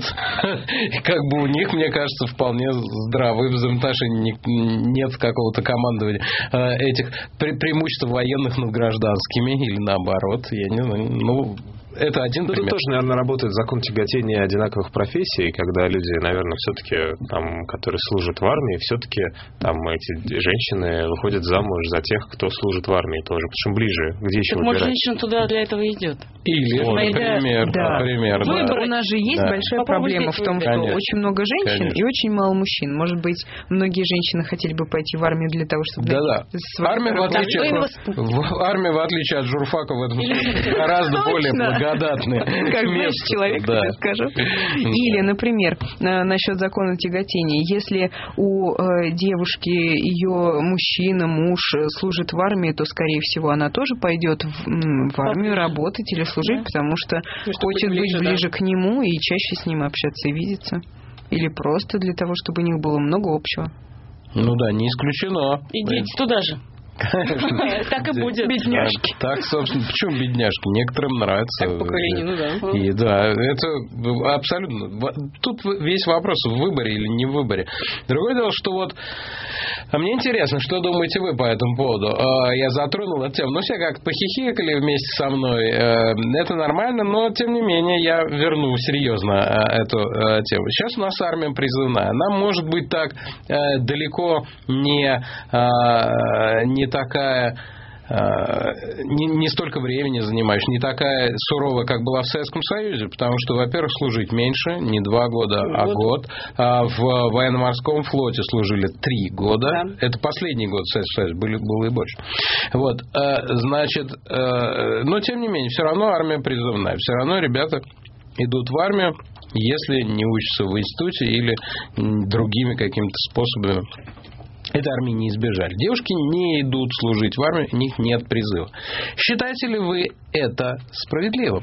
Как бы у них, мне кажется, вполне здравые взаимоотношения. Нет какого-то командования этих пре- преимуществ военных над гражданскими или наоборот. Я не знаю. Ну, это один Ну, тут пример. тоже, наверное, работает закон тяготения одинаковых профессий, когда люди, наверное, все-таки, там, которые служат в армии, все-таки там эти женщины выходят замуж за тех, кто служит в армии тоже, потому что ближе, где еще Так, может, выбирать? женщина туда для этого идет? Или, Вот. например, Да. например, да. Выбор. У нас же есть Да. большая Попробуйте проблема в том, что Конечно. очень много женщин Конечно. и очень мало мужчин. Может быть, многие женщины хотели бы пойти в армию для того, чтобы... Да-да. свою Армия, в работу отличие, делать. в, армия, в отличие от журфака, в этом смысле гораздо более Точно. благодатная. Как знаешь, человек, да. тебе скажу. Или, например, э, насчет закона тяготения. Если у э, девушки ее мужчина, муж э, служит в армии, то, скорее всего, она тоже пойдет в, м, в армию работать или служить, потому что Ну, чтобы хочет быть быть ближе, ближе да. к нему и чаще с ним общаться и видеться. Или просто для того, чтобы у них было много общего. Ну да, не исключено. Идите туда же. Так и будет. Бедняжки. Так, собственно, почему бедняжки? Некоторым нравится. Так, поколение, ну да. И да, это абсолютно... Тут весь вопрос в выборе или не в выборе. Другое дело, что вот... А мне интересно, что думаете вы по этому поводу? Я затронул эту тему. Ну, все как-то похихикали вместе со мной. Это нормально, но, тем не менее, я верну серьезно эту тему. Сейчас у нас армия призывная. Она может быть так далеко не, не такая не, не столько времени занимаешь, не такая суровая, как была в Советском Союзе, потому что, во-первых, служить меньше, не два года, а год. А в военно-морском флоте служили три года. Да. Это последний год Советского Союза, были, было и больше. Вот, значит, но тем не менее, все равно армия призывная, все равно ребята идут в армию, если не учатся в институте или другими какими-то способами. Этой армии не избежали. Девушки не идут служить в армию, у них нет призыва. Считаете ли вы это справедливым?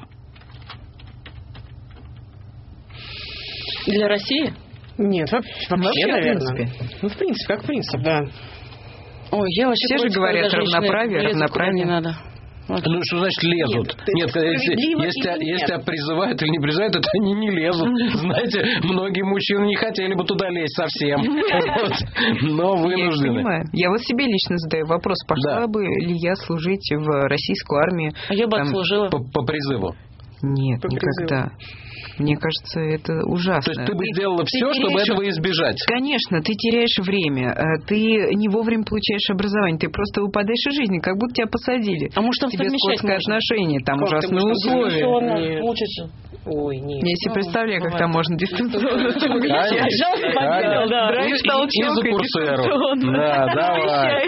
Для России? Нет, вообще, вообще наверное. В принципе. Ну, в принципе, как принцип, да. Ой, я вообще все же говорят равноправие, равноправие. Не надо. Вот. Ну, что значит лезут? Нет, нет если, если, если тебя призывают или не призывают, это они не лезут. Знаете, многие мужчины не хотели бы туда лезть совсем. Но вынуждены. Я Я вот себе лично задаю вопрос, пошла бы ли я служить в российскую армию? А я бы отслужила. По призыву? Нет, никогда. Мне кажется, это ужасно. То есть ты бы сделала все, ты чтобы теряешь... этого избежать? Конечно, ты теряешь время, ты не вовремя получаешь образование, ты просто выпадаешь из жизни, как будто тебя посадили. А может, там тебе скотское отношение, там как ужасные условия. Учишься? Ой, нет. Я себе представляю, как там можно дистанционно. И за курсеру. Да, давай.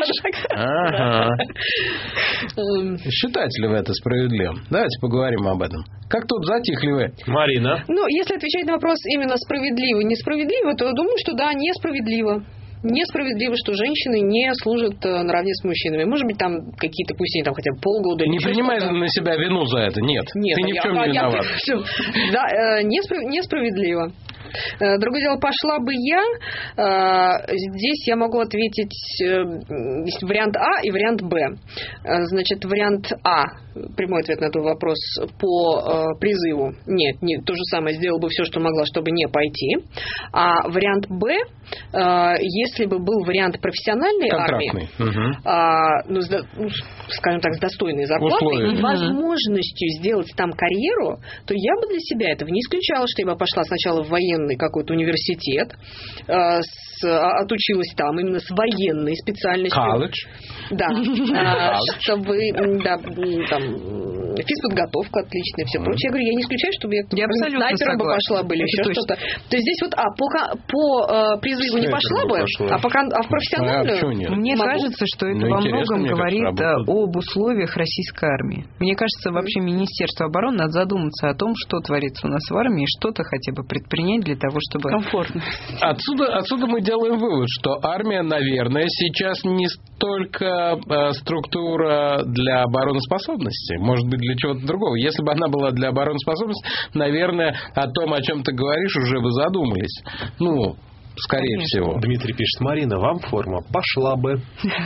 Считаете ли вы это справедливым? Давайте поговорим об этом. Как тут затихли вы, Марина? Ну, если отвечать на вопрос именно справедливо, несправедливо, то я думаю, что да, несправедливо. Несправедливо, что женщины не служат наравне с мужчинами. Может быть, там какие-то, пусть они там хотя бы полгода... Не принимай на себя вину за это, нет. Нет, ты ни я, в чем не виноват. Я, да, несправедливо. Другое дело, пошла бы я, здесь я могу ответить вариант А и вариант Б. Значит, вариант А, прямой ответ на этот вопрос, по призыву. Нет, не, то же самое, сделала бы все, что могла, чтобы не пойти. А вариант Б, если бы был вариант профессиональной армии, угу. ну, ну, скажем так, с достойной зарплатой и возможностью сделать там карьеру, то я бы для себя этого не исключала, что я бы пошла сначала в военный какой-то университет, э, с, отучилась там именно с военной специальностью. Колледж. Да. А, чтобы, да, там, физподготовка отличная, все прочее. Я говорю, я не исключаю, чтобы я, я снайпером бы пошла бы или еще что-то. То есть здесь вот, а, по, по э, призыву не пошла бы, пошла. А, по, а в профессиональную... А Мне могу. кажется, что это ну, во многом говорит кажется, об условиях российской армии. Мне кажется, вообще Министерство обороны надо задуматься о том, что творится у нас в армии, и что-то хотя бы предпринять для того, чтобы... Комфортно. Отсюда, отсюда мы делаем вывод, что армия, наверное, сейчас не столько э, структура для обороноспособности, может быть, для чего-то другого. Если бы она была для обороноспособности, наверное, о том, о чем ты говоришь, уже бы задумались. Ну, скорее Конечно. всего. Дмитрий пишет, Марина, вам форма пошла бы.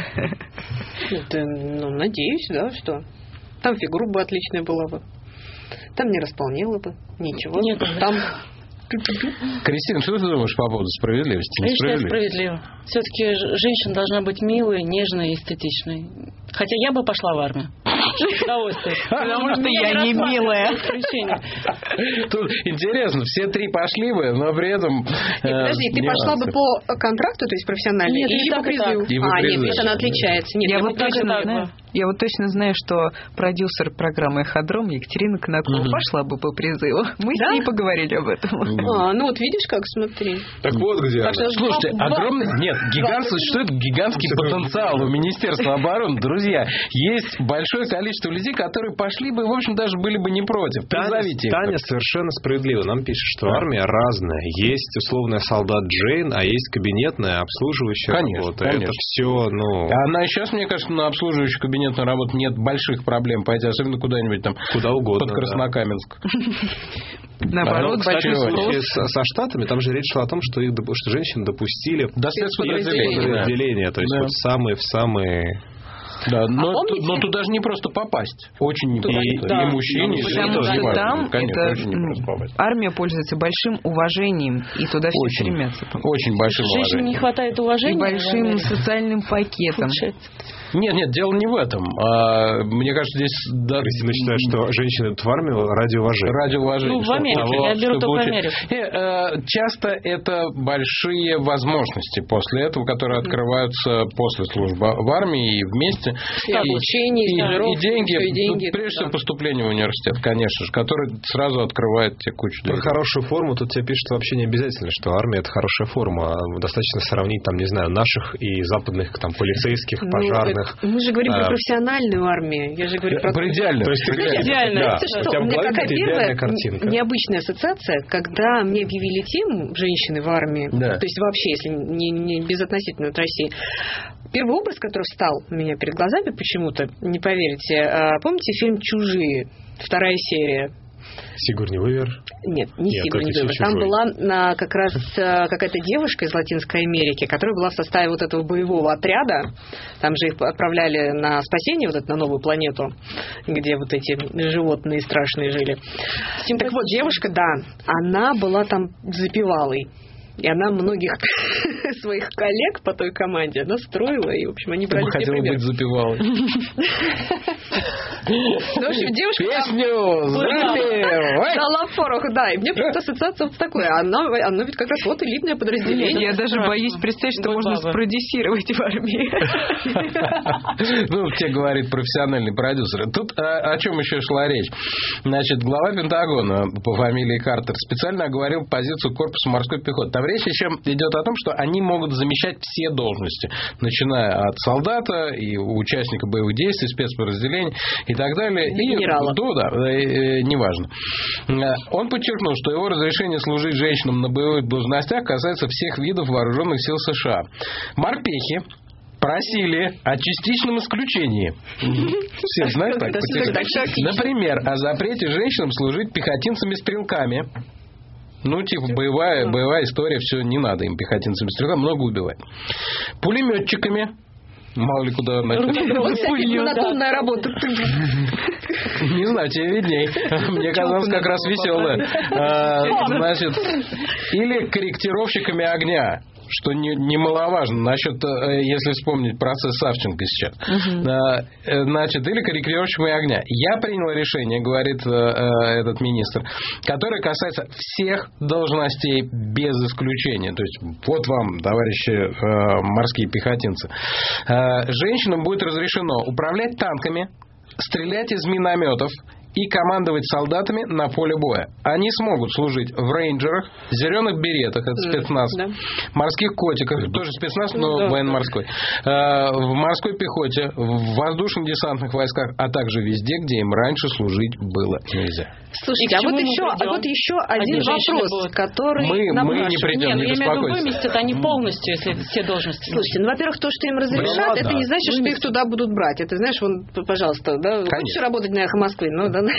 Ну, надеюсь, да, что там фигура бы отличная была бы. Там не располнела бы. Ничего. Нет, там... Кристина, что ты думаешь по поводу справедливости? Я считаю, справедливо. Все-таки женщина должна быть милой, нежной и эстетичной. Хотя я бы пошла в армию. С удовольствием. Потому что я не милая. Тут интересно, все три пошли бы, но при этом... Подожди, ты пошла бы по контракту, то есть профессиональный, или по призыву? А, нет, видишь, она отличается. Я вот точно знаю. Я вот точно знаю, что продюсер программы «Эходром» Екатерина Конаткова угу. пошла бы по призыву. Мы да? с ней поговорили об этом. А, ну вот видишь, как, смотри. Так вот где так она. Слушайте, огромный... Нет, гигантский, что это гигантский потенциал у Министерства обороны. Друзья, есть большое количество людей, которые пошли бы и, в общем, даже были бы не против. Призовите их. Таня совершенно справедливо нам пишет, что да. армия разная. Есть условная солдат Джейн, а есть кабинетная обслуживающая конечно, работа. Конечно. Это все, ну... Она сейчас, мне кажется, на обслуживающую кабинетную работу нет больших проблем пойти, особенно куда-нибудь там куда угодно, под Краснокаменск. Да. Наоборот, большой случай со, со Штатами, там же речь шла о том, что их что женщин допустили до спецподразделения, то есть да. вот самые в самые... Да, но, а ту, но туда же не просто попасть. Очень непросто. И, да. и мужчине, и потому что там конечно, это, армия пользуется большим уважением, и туда все очень, стремятся. Очень большим уважением. Женщине не хватает уважения. И большим социальным пакетом. Получается. Нет, нет, дело не в этом. А, мне кажется, здесь... Да, Кристина считает, что женщины идут в армию ради уважения. Ради уважения. Ну, в Америке. Того, Я беру только учить. Америку. И, э, часто это большие возможности после этого, которые открываются после службы в армии и вместе. И обучение, и, и, стажировки, и деньги. и деньги. Ну, прежде да. всего, поступление в университет, конечно же, который сразу открывает тебе кучу Про денег. хорошую форму тут тебе пишут вообще не обязательно, что армия – это хорошая форма. Достаточно сравнить, там, не знаю, наших и западных там, полицейских, Ну, пожарных. это- мы же говорим а, про профессиональную армию. Я же говорю про... Про идеальную. То есть, Знаете, идеально. Да, знаете, у что? тебя У в меня голове какая какая-то идеальная первая картинка. необычная ассоциация, когда мне объявили тему женщины в армии, Да. то есть вообще, если не, не безотносительно от России, первый образ, который встал у меня перед глазами почему-то, не поверите, а, помните фильм «Чужие», вторая серия? Сигурни Уивер. Нет, не Нет, Сигурни это Уивер. все Там «Чужой». была а, как раз а, какая-то девушка из Латинской Америки, которая была в составе вот этого боевого отряда. Там же их отправляли на спасение, вот это, на новую планету, где вот эти животные страшные жили. Так вот, девушка, да, она была там запевалой. И она многих своих коллег по той команде настроила, и, в общем, они брали себе Хотела пример. быть запевалой. Ну, в общем, девушка там Песню запевай! дала порох, да. И мне просто ассоциация вот такая. Она, оно ведь как раз вот элитное подразделение. Я даже боюсь представить, что можно спродюсировать в армии. Ну, тебе говорит профессиональный продюсер. Тут о, о чем еще шла речь? Значит, глава Пентагона по фамилии Картер специально оговорил позицию корпуса морской пехоты. Там речь еще идет о том, что они могут замещать все должности, начиная от солдата и участника боевых действий, спецподразделений и так далее. И генерала. Да, да, э, э, неважно. Он подчеркнул, что его разрешение служить женщинам на боевых должностях касается всех видов вооруженных сил США. Морпехи просили о частичном исключении. Все знают так? Например, о запрете женщинам служить пехотинцами-стрелками. Ну, типа, боевая, боевая история, все, не надо им пехотинцами-стрелками, много убивать. Пулеметчиками. Мало ли куда Монотонная работа. Не знаю, тебе видней. Мне казалось, как раз веселая. Значит, или корректировщиками огня. Что не, немаловажно насчет, если вспомнить процесс Савченко сейчас. Uh-huh. Значит, или корректировщиками огня. Я принял решение, говорит этот министр, которое касается всех должностей без исключения. То есть, вот вам, товарищи морские пехотинцы. Женщинам будет разрешено управлять танками, стрелять из минометов и командовать солдатами на поле боя. Они смогут служить в рейнджерах, зеленых беретах, это спецназ, да. Морских котиках, тоже спецназ, но да, военно-морской, да. В морской пехоте, в воздушно-десантных войсках, а также везде, где им раньше служить было нельзя. Слушайте, а вот, еще, а вот еще один Одни вопрос, будут. который... Мы, нам мы наш... не придем, Нет, не я имею в виду, беспокойтесь. выместят они полностью, если все должности. Слушайте, ну, во-первых, то, что им разрешат, ну, это да. не значит, что их туда будут брать. Это, знаешь, вон, пожалуйста, да, хочешь работать на «Эхо Москвы», ну, да,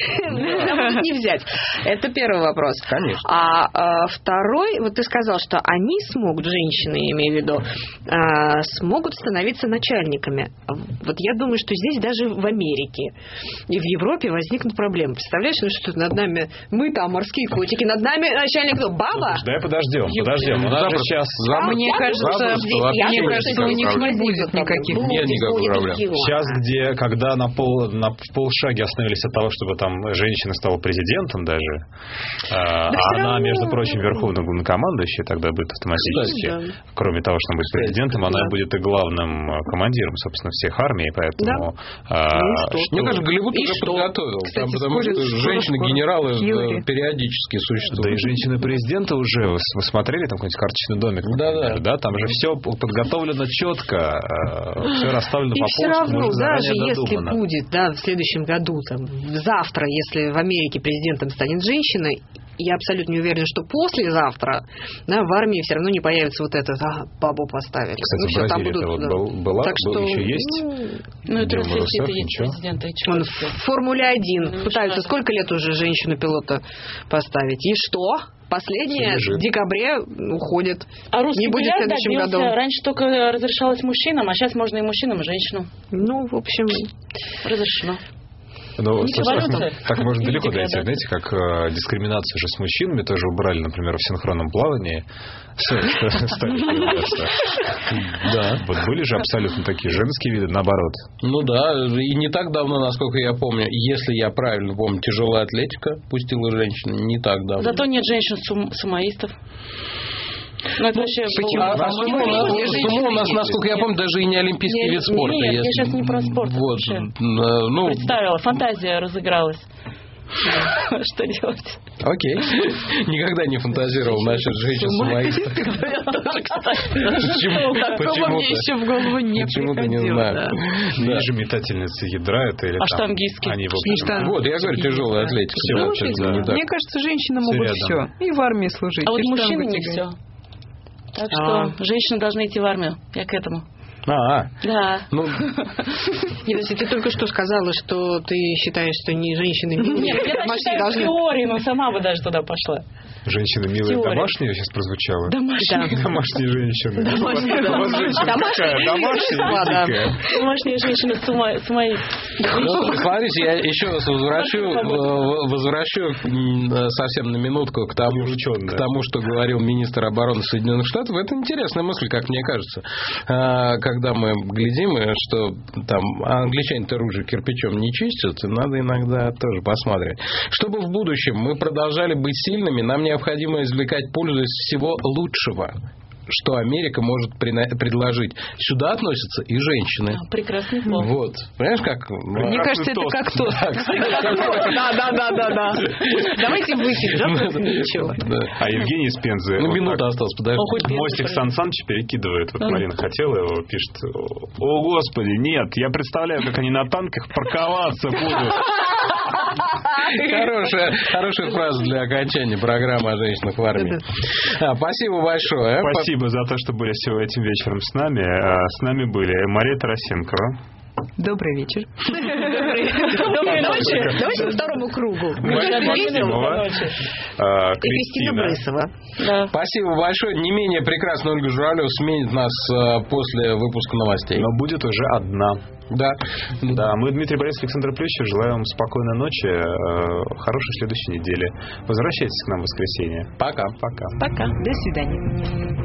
не взять. Это первый вопрос. Конечно. А, а второй, вот ты сказал, что они смогут, женщины, я имею в виду, а, смогут становиться начальниками. Вот я думаю, что здесь даже в Америке и в Европе возникнут проблемы. Представляешь, ну что над нами, мы там морские котики, над нами начальник кто? Баба? Да, подождем, подождем. У нас же сейчас... Мне кажется, мне кажется, у них не будет никаких Нет никаких проблем. Сейчас, где, когда на, пол, на полшаге остановились от того, чтобы там женщина стала президентом даже, да, а она, равно... между прочим, верховным главнокомандующей тогда будет автоматически. Да. Кроме того, что она будет Кстати, президентом, да. она будет и главным командиром, собственно, всех армий, поэтому... Да. А, ну, что? Мне кажется, Голливуд и уже что? подготовил, Кстати, там, потому что женщины-генералы периодически существуют. Да и женщины-президенты уже, вы, вы смотрели там какой-нибудь «Карточный домик»? Да, да. Да, там же все подготовлено четко, все расставлено и по все полочкам, равно, даже если додумано. будет, да, в следующем году, там, завтра, если в Америке президентом станет женщина, я абсолютно не уверена, что послезавтра, да, в армии все равно не появится вот это, а, бабу поставили. Кстати, ну, в все, там Бразилии будут, это да. вот была, так был, что, еще есть. Ну, это Россия, это есть президент. Он в Формуле один ну, пытаются что? Сколько лет уже женщину-пилота поставить. И что? Последнее в декабре уходит. А русский не будет в следующем добился. году. Раньше только разрешалось мужчинам, а сейчас можно и мужчинам, и женщинам. Ну, в общем, разрешено. Ну, эволюция. так можно далеко Видите, дойти. да. Знаете, как э, дискриминацию же с мужчинами тоже убрали, например, в синхронном плавании. Все, стали появляться. Да. Вот были же абсолютно такие женские виды, наоборот. Ну да, и не так давно, насколько я помню, если я правильно помню, тяжелая атлетика пустила женщин не так давно. Зато нет женщин-сумоистов. Ну, это вообще... Почему? А, а сумо, сумо у нас, насколько я помню, даже и не олимпийский нет, вид спорта. Нет, если... я сейчас не про спорт. Вот, ну... Представила, фантазия разыгралась. Что делать? Окей. Никогда не фантазировал насчет женщин-сумоистов. Такого мне еще в голову не Почему-то не знаю. Есть же метательницы ядра, это или а там... штангистки? Они, в общем, вот, я говорю, тяжелая атлетика. Мне кажется, женщинам могут все. И в армии служить. А вот мужчины не все. Так что женщины должны идти в армию. Я к этому. А, да. Ну, если ты только что сказала, что ты считаешь, что не женщины милые, нет, я считаю должны... в теории, но сама бы даже туда пошла. Женщины милые домашние сейчас прозвучало? Домашние. Да. Домашние женщины. Домашние, да. У вас женщина какая? Домашняя или дикая? Домашние женщины с моей... Ну, смотрите, я еще раз возвращу, возвращу совсем на минутку к тому, к тому, что говорил министр обороны Соединенных Штатов. Это интересная мысль, как мне кажется. Когда мы глядим, что там англичане-то ружья кирпичом не чистят, надо иногда тоже посмотреть. Чтобы в будущем мы продолжали быть сильными, нам необходимо извлекать пользу из всего лучшего, что Америка может предложить. Сюда относятся и женщины. А, прекрасный пол. Вот. Понимаешь, как... Мне кажется, это как тост. Да, да, да, да, да. Давайте выпьем, да? Ничего. А Евгений из Пензы... Ну, минута осталась, подожди. Мостик Сан Саныча перекидывает. Вот Марина хотела его, пишет: о, Господи, нет, я представляю, как они на танках парковаться будут. Хорошая, хорошая фраза для окончания программы о женщинах в армии. А, спасибо большое. Спасибо за то, что были сегодня этим вечером с нами. С нами были Мария Тарасенкова. Добрый вечер. Доброй ночи. Давайте по второму кругу. Кристина Брысова. Спасибо большое. Не менее прекрасная Ольга Журавлева сменит нас после выпуска новостей. Но будет уже одна. Да. Да, мы, Дмитрий Борисович, Александр Плющев, желаем вам спокойной ночи, хорошей следующей недели. Возвращайтесь к нам в воскресенье. Пока. Пока. Пока. До свидания.